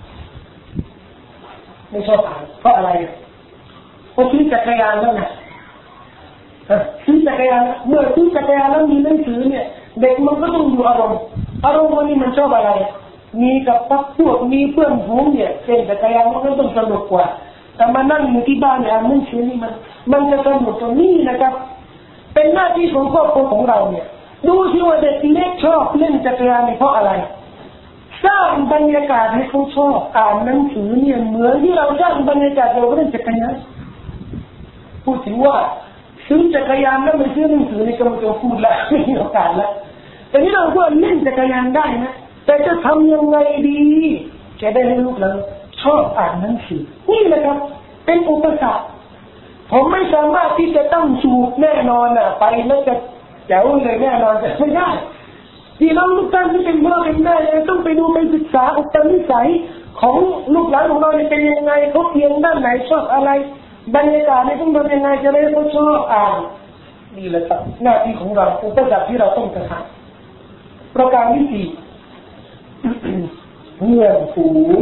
เพราะอะไรเพราะซื้อจักรยานแล้วนะซื้อจักรยานเมื่อซื้อจักรยานแล้วมีหนังสือเนี่ยเด็กมันก็ต้องดูอารมณ์วันนี้มันชอบอะไรมีกับพวกมีเพื่อนฝูงเนี่ยเล่นจักรยานมันก็ต้องสนุกกว่าแต่มานั่งอยู่ที่บ้านเนี่ยหนังสือนี่มันจะสนุกตรงนี้นะครับเป็นหน้าที่ของครอบครัวของเราเนี่ยดูที่ว่าเด็กเล็กชอบเล่นจักรยานเพราะอะไรสร้างบรรยากาศให้เขาชอบอ่านหนังสือเนี่ยเหมือนที่เราสร้างบรรยากาศเราเล่นจักรยานพูดถึงว่าซื้อจักรยานแล้วไม่ซื้อหนังสือในกำลังจะพูดแล้วไม่มีโอกาสแล้วแต่นี่เราก็เล่นจักรยานได้นะแต่จะทำยังไงดีจะได้ให้ลูกเราชอบอ่านหนังสือนี่แหละครับเป็นอุปสรรคผมไม่สามารถที่จะตั้งสูตรแน่นอนไปแล้วจะเจ๋วเลยแน่นอนจะไม่ได้ที่เราทุกท่านที่เป็นพ่อเป็นแม่ต้องไปดูไปศึกษาอุปนิสัยของลูกหลานของเราเป็นยังไงเขาเพียงด้านไหนชอบอะไรบรรยากาศในต้องทำยังไงจะได้เขาชอบอ่านนี่แหละครับหน้าที่ของเราอุปสรรคที่เราต้องกระทำประการที่สี่เพื่อนฝูง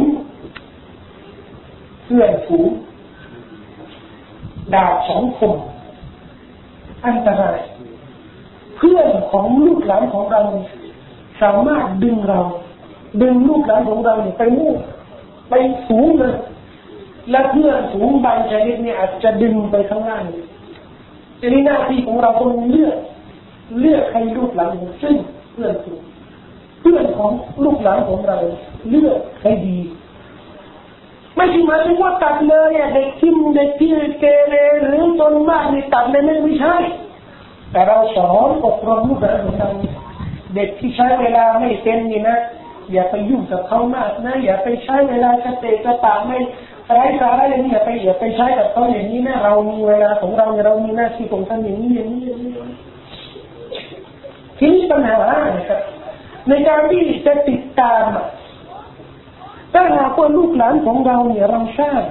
ดาบสองคมอันตรายเพื่อนของลูกหลานของเราสามารถดึงลูกหลานของเราไปมุ่งไปสูงเลยและเพื่อนสูงบางชนิดเนี่ยอาจจะดึงไปข้างล่างทีนี้หน้าที่ของเราต้องเลือกให้ลูกหลานของซึ่งเพื่อนของลูกหลานของเราเลือกให้ดีไม่ใช่หมายถึงว่าตัดเลยเด็กที่เกเรหรือตนมากนี่ตัดเลยไม่ใช่แต่เราสอนอบรมลูกหลานของเราเด็กที่ใช้เวลาไม่เป็นนี่นะอย่าไปยุ่งกับเขามากนะอย่าไปใช้เวลากระเตะกระตากไม่ไร้สาระอย่างนี้อย่าไปใช้กับเขาอย่างนี้นะเรามีเวลาของเราเรามีหน้าที่ของท่านอย่างนี้ทีนี้ปัญหานะครับในการที่จะติดตามถ้าหากว่าลูกหลานของเราเนี่ยเราสร้าง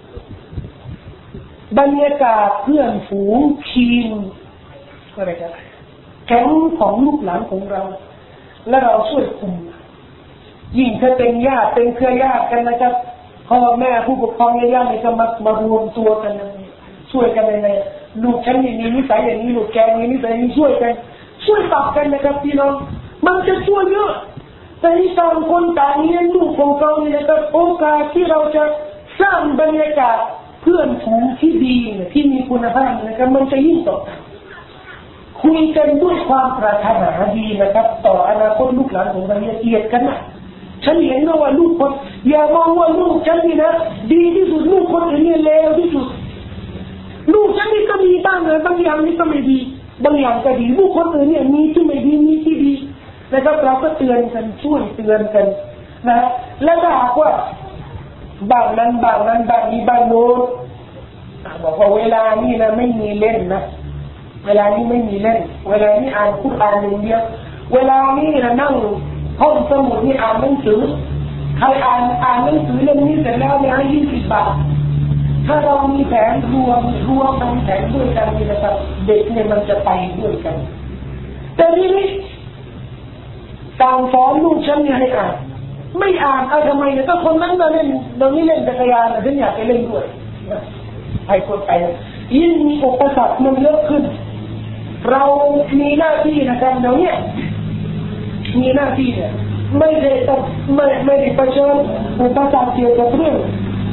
บรรยากาศเพื่อนฝูงทีมอะไรกันแก๊งของลูกหลานของเราและเราช่วยคุมยิ่งถ้าเป็นญาติเป็นเครือญาติกันนะครับพ่อแม่ผู้ปกครองญาติจะมารวมตัวกันช่วยกันในลูกฉันมีนิสัยอย่างนี้ลูกแกมีนิสัยนี้ช่วยปรับกันนะครับพี่น้องมันจะช่วยเยอะแต่ที่ต่างคนต่างเลี้ยงลูกของเราเนี่ยนะครับโอกาสที่เราจะสร้างบรรยากาศเพื่อนฝูงที่ดีที่มีคุณภาพนะครับมันจะยิ่งต่อคุยกันด้วยความปรารถนาดีนะครับต่ออนาคตลูกหลานของเราเกียรติกันนะฉันเห็นว่าลูกคนอย่ามองว่าลูกฉันนี่นะดีที่สุดลูกคนอื่นเนี่ยเลวที่สุดลูกฉันนี่ก็มีบ้างนะบางอย่างนี่ก็ไม่ดีบางอย่างก็ดีลูกคนอื่นเนี่ยมีที่ไม่ดีมีที่ดีนะครับเราก็เตือนกันช่วยเตือนกันนะและถ้าหากว่าบางนี้บางโน้นบอกว่าเวลานี้นะไม่มีเล่นนะเวลานี้ไม่มีเล่นเวลานี้อ่านคุรอานอย่างเดียวเวลานี้นะนั่งห้องสมุดนี่อ่านหนังสือใครอ่านหนังสือเล่มนี้เสร็จแล้วเนี่ย20 บาทถ้าเรามีแผนรวมทั้งแผนด้วยกันนี่นะครับเด็กเนี่ยมันจะไปด้วยกันแต่ทีนี้การสอนลูกฉันเนี่ยให้อ่านไม่อ่านทำไมเนี่ยก็คนนั้นมาเล่นตรงนี้เล่นจักรยานฉันอยากไปเล่นด้วยไปคนไปยิ่งมีอุปสรรคมันเยอะขึ้นเรามีหน้าที่นะครับเดี๋ยวนี้มีหน้าที่เนี่ยไม่ได้เผชิญอุปสรรคเกี่ยวกับเรื่อง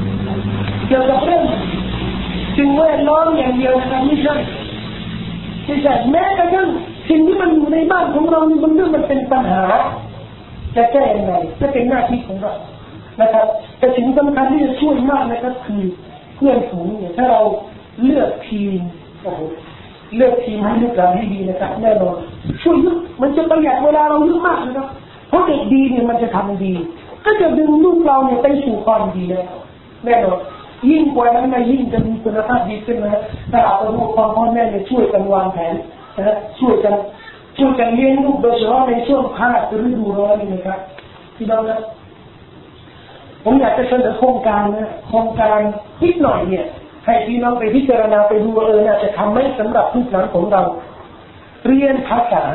สิ่งแวดล้อมอย่างเดียวนะครับไม่ใช่แม้กระทั่งสิ่งที่มันอยู่ในบ้านของเรามันเป็นปัญหาจะแก้ยังไงจะเป็นหน้าที่ของเรานะครับแต่สิ่งสำคัญที่จะช่วยมากนะครับคือเพื่อนฝูงเนี่ยถ้าเราเลือกทีมโอ้โหเลือกทีมให้ลูกหลานให้ดีนะครับแน่นอนช่วยเยอะมันจะประหยัดเวลาเราเยอะมากนะครับเพราะเด็กดีเนี่ยมันจะทำดีก็จะดึงลูกเราเนี่ยไปสู่ความดีแล้วแน่นอนยิ่งกว่านั้นยิ่งจะมีคุณภาพดีขึ้นนะถ้าเราผู้ปกครองพ่อแม่เนี่ยช่วยกันวางแผนนะช่วยกันเลี้ยงลูกโดยเฉพาะในช่วงภาคฤดูร้อนนี่นะครับพี่น้องนะผมอยากจะเสนอโครงการนะโครงการนิดหน่อยเนี่ยให้พี่น้องไปพิจารณาไปดูน่าจะทำให้สำหรับลูกหลานของเราเรียนภาษา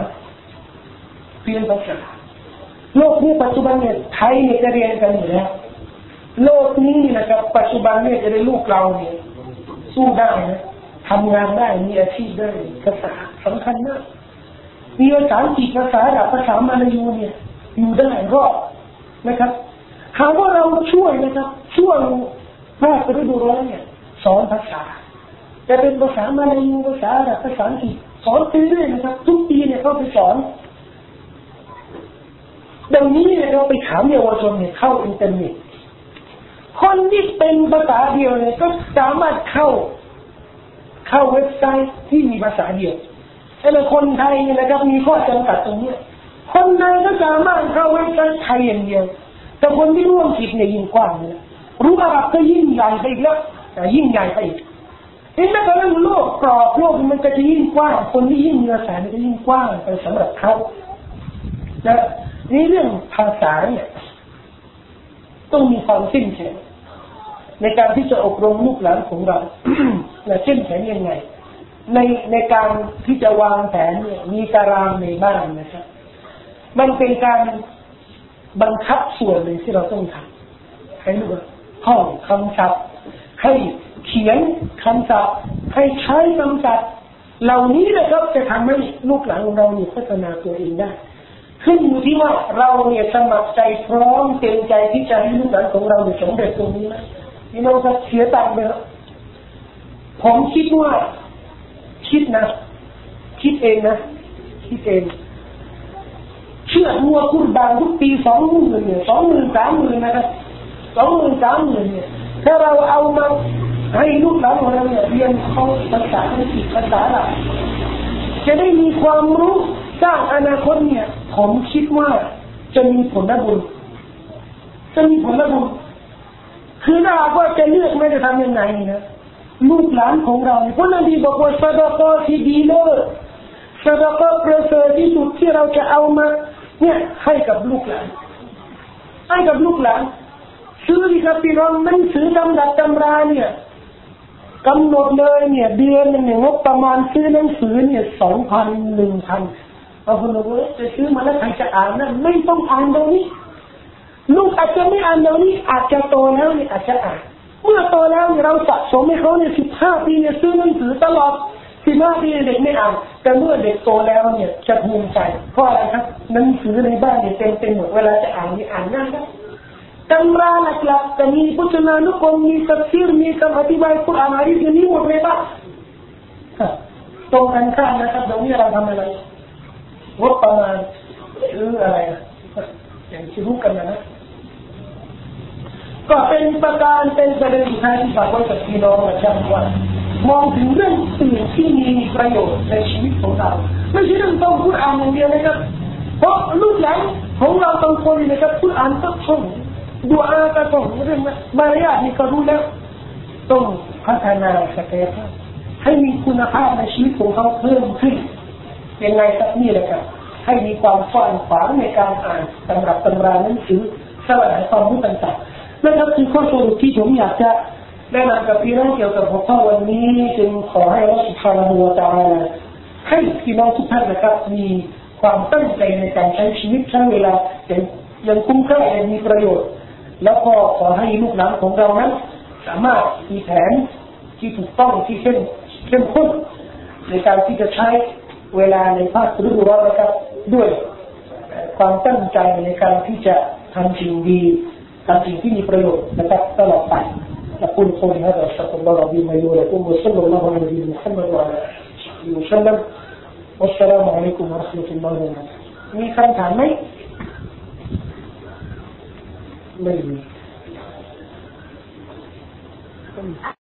โลกนี้ปัจจุบันเนี่ยไทยเนี่ยจะเรียนกันอยู่แล้วโลกนี้นะครับปัจจุบันเนี่ยจะได้ลูกเราเนี่ยสู้ได้นะทำงานได้มีอาชีพได้ภาษาสำคัญมากมีภาษาอังกฤษภาษาอาหรับภาษามาลายูเนี่ยอยู่ได้รอดนะครับหากว่าเราช่วยนะครับช่วงภาคฤดูร้อนเนี่ยสอนภาษาจะเป็นภาษามาลายูภาษาอาหรับภาษาอังกฤษสอนไปเรื่อยนะครับทุกปีเนี่ยเขาไปสอนดังนี้เนี่ยเราไปถามเยาวชนเนี่ยเข้าอินเทอร์เน็ตคนที่เป็นภาษาเดียวเนี่ยก็สามารถเข้าเว็บไซต์ที่มีภาษาเดียวแต่คนไทยเนี่ยนะครับมีข้อจำกัดตรงนี้คนไทยก็สามารถเข้าเว็บไซต์ไทยอย่างเดียวแต่คนที่ร่วมคิดเนี่ยยิ่งกว้างเลยรู้อาหรับก็ยิ่งใหญ่ไปอีกแล้วยิ่งใหญ่ไปอีกเห็นไหมตอนนั้นโลกกรอบโลกมันจะยิ่งกว้างคนที่ยิ่งมีภาษามันจะยิ่งกว้างไปสำหรับเขาและนี่เรื่องภาษาเนี่ยต้องมีความสิ้นเชิงในการที่จะอบรมลูกหลานของเรา และเช่นแผนยังไงในการที่จะวางแผนเนี่ยมีตารางในบ้านนะครับมันเป็นการบังคับส่วนเลยที่เราต้องทำให้ลูกท่องคำศัพท์ให้เขียนคำศัพท์ให้ใช้คำศัพท์เหล่านี้นะครับจะทำให้ลูกหลานของเราเนี่ยพัฒนาตัวเองได้ขึ้นอยู่ที่ว่าเราเนี่ยสมัครใจพร้อมเต็มใจที่จะให้ลูกหลานของเราเนี่ยสำเร็จตรงนี้ไหมพี่น้องครับเสียตังค์ไปแล้วผมคิดว่าคิดเองเชื่อวัวคุณบางทุกปี20,000เนี่ย20,000-30,000นะครับ20,000-30,000เนี่ยถ้าเราเอามาให้ลูกหลานของเราเนี่ยเรียนเขาภาษาอังกฤษภาษาอะไรจะได้มีความรู้สร้างอนาคตเนี่ยผมคิดว่าจะมีผลบุญคือถ้าว่าจะเลือกไม่จะทำยังไงนะลูกหลานของเราเพราะนบีบอกว่าซะดะกอที่ดีเลิศซะดะกอประเสริฐที่สุดที่เราจะเอามาเนี่ยให้กับลูกหลานซื้อที่ครับพี่น้องหนังสือตำราเนี่ยกำหนดเลยเนี่ยเดือนนึงเนี่ยงบประมาณซื้อหนังสือเนี่ย 2,000 1,000เอาคนบอกว่าจะซื้อมาแล้วใครจะอ่านนะไม่ต้องอ่านตรงนี้ลูกอาจจะไม่อ่านตรงนี้อาจจะโตแล้วเนี่ยอาจจะอ่านเมื่อโตแล้วเราสะสมให้เขาเนี่ย15 ปีเนี่ยซื้อหนังสือตลอด15 ปีเด็กไม่อ่านแต่เมื่อเด็กโตแล้วเนี่ยจะภูมิใจเพราะอะไรครับหนังสือในบ้านเนี่ยเต็มหมดเวลาจะอ่านนี่อ่านง่ายครับตำราหลักๆจะมีพุทธนานุกรมมีตัฟซีรมีคำอธิบายกุรอานอะดีษนี้หมดเลยป่ะตรงกันข้ามนะครับเดี๋ยวนี้เราทำอะไรงบประมาณซื้ออะไรอย่างที่รู้กันนะก็เป็นประการเป็นประเด็นที่ฝากไว้กับพี่น้องนะครับว่ามองถึงเรื่องอื่นที่มีประโยชน์ในชีวิตของเราไม่ใช่เรื่องต้องกุรอานอย่างเดียวนะครับเพราะลูกหลานของเราต้องคนนะครับกุรอานต้องท่องดูอาก็ต้องเรื่องมารยาทนี่ก็รู้แล้วต้องพัฒนาศักยภาพให้มีคุณภาพในชีวิตของเขาเพิ่มขึ้นยังไงสักนี่แหละครับให้มีความฝันฝันในการอ่านตำราหนังสือสวายความรู้ต่างๆนั่นก็คือข้อสรุปที่ผมอยากจะแนะนำกับพี่น้องเกี่ยวกับหัวข้อวันนี้จึงขอให้อัลเลาะห์ซุบฮานะฮูวะตะอาลาให้พี่น้องทุกท่านนะครับมีความตั้งใจในการใช้ชีวิตใช้เวลาอย่างคุ้มค่าอย่างมีประโยชน์แล้วก็ขอให้ลูกหลานของเรานั้นสามารถมีแผนที่ถูกต้องที่เข้มข้นในการที่จะใช้เวลาในภาคฤดูร้อนนะครับด้วยความตั้งใจในการที่จะทำสิ่งดีทำสิ่งที่มีประโยชน์นะครับตลอดไปأقول قولي هذا أستغفر الله العظيم لي ولكم وصلى الله على نبينا محمد وعلى آله وسلم والسلام عليكم ورحمة الله وبركاته มีคำถามไหมไม่มี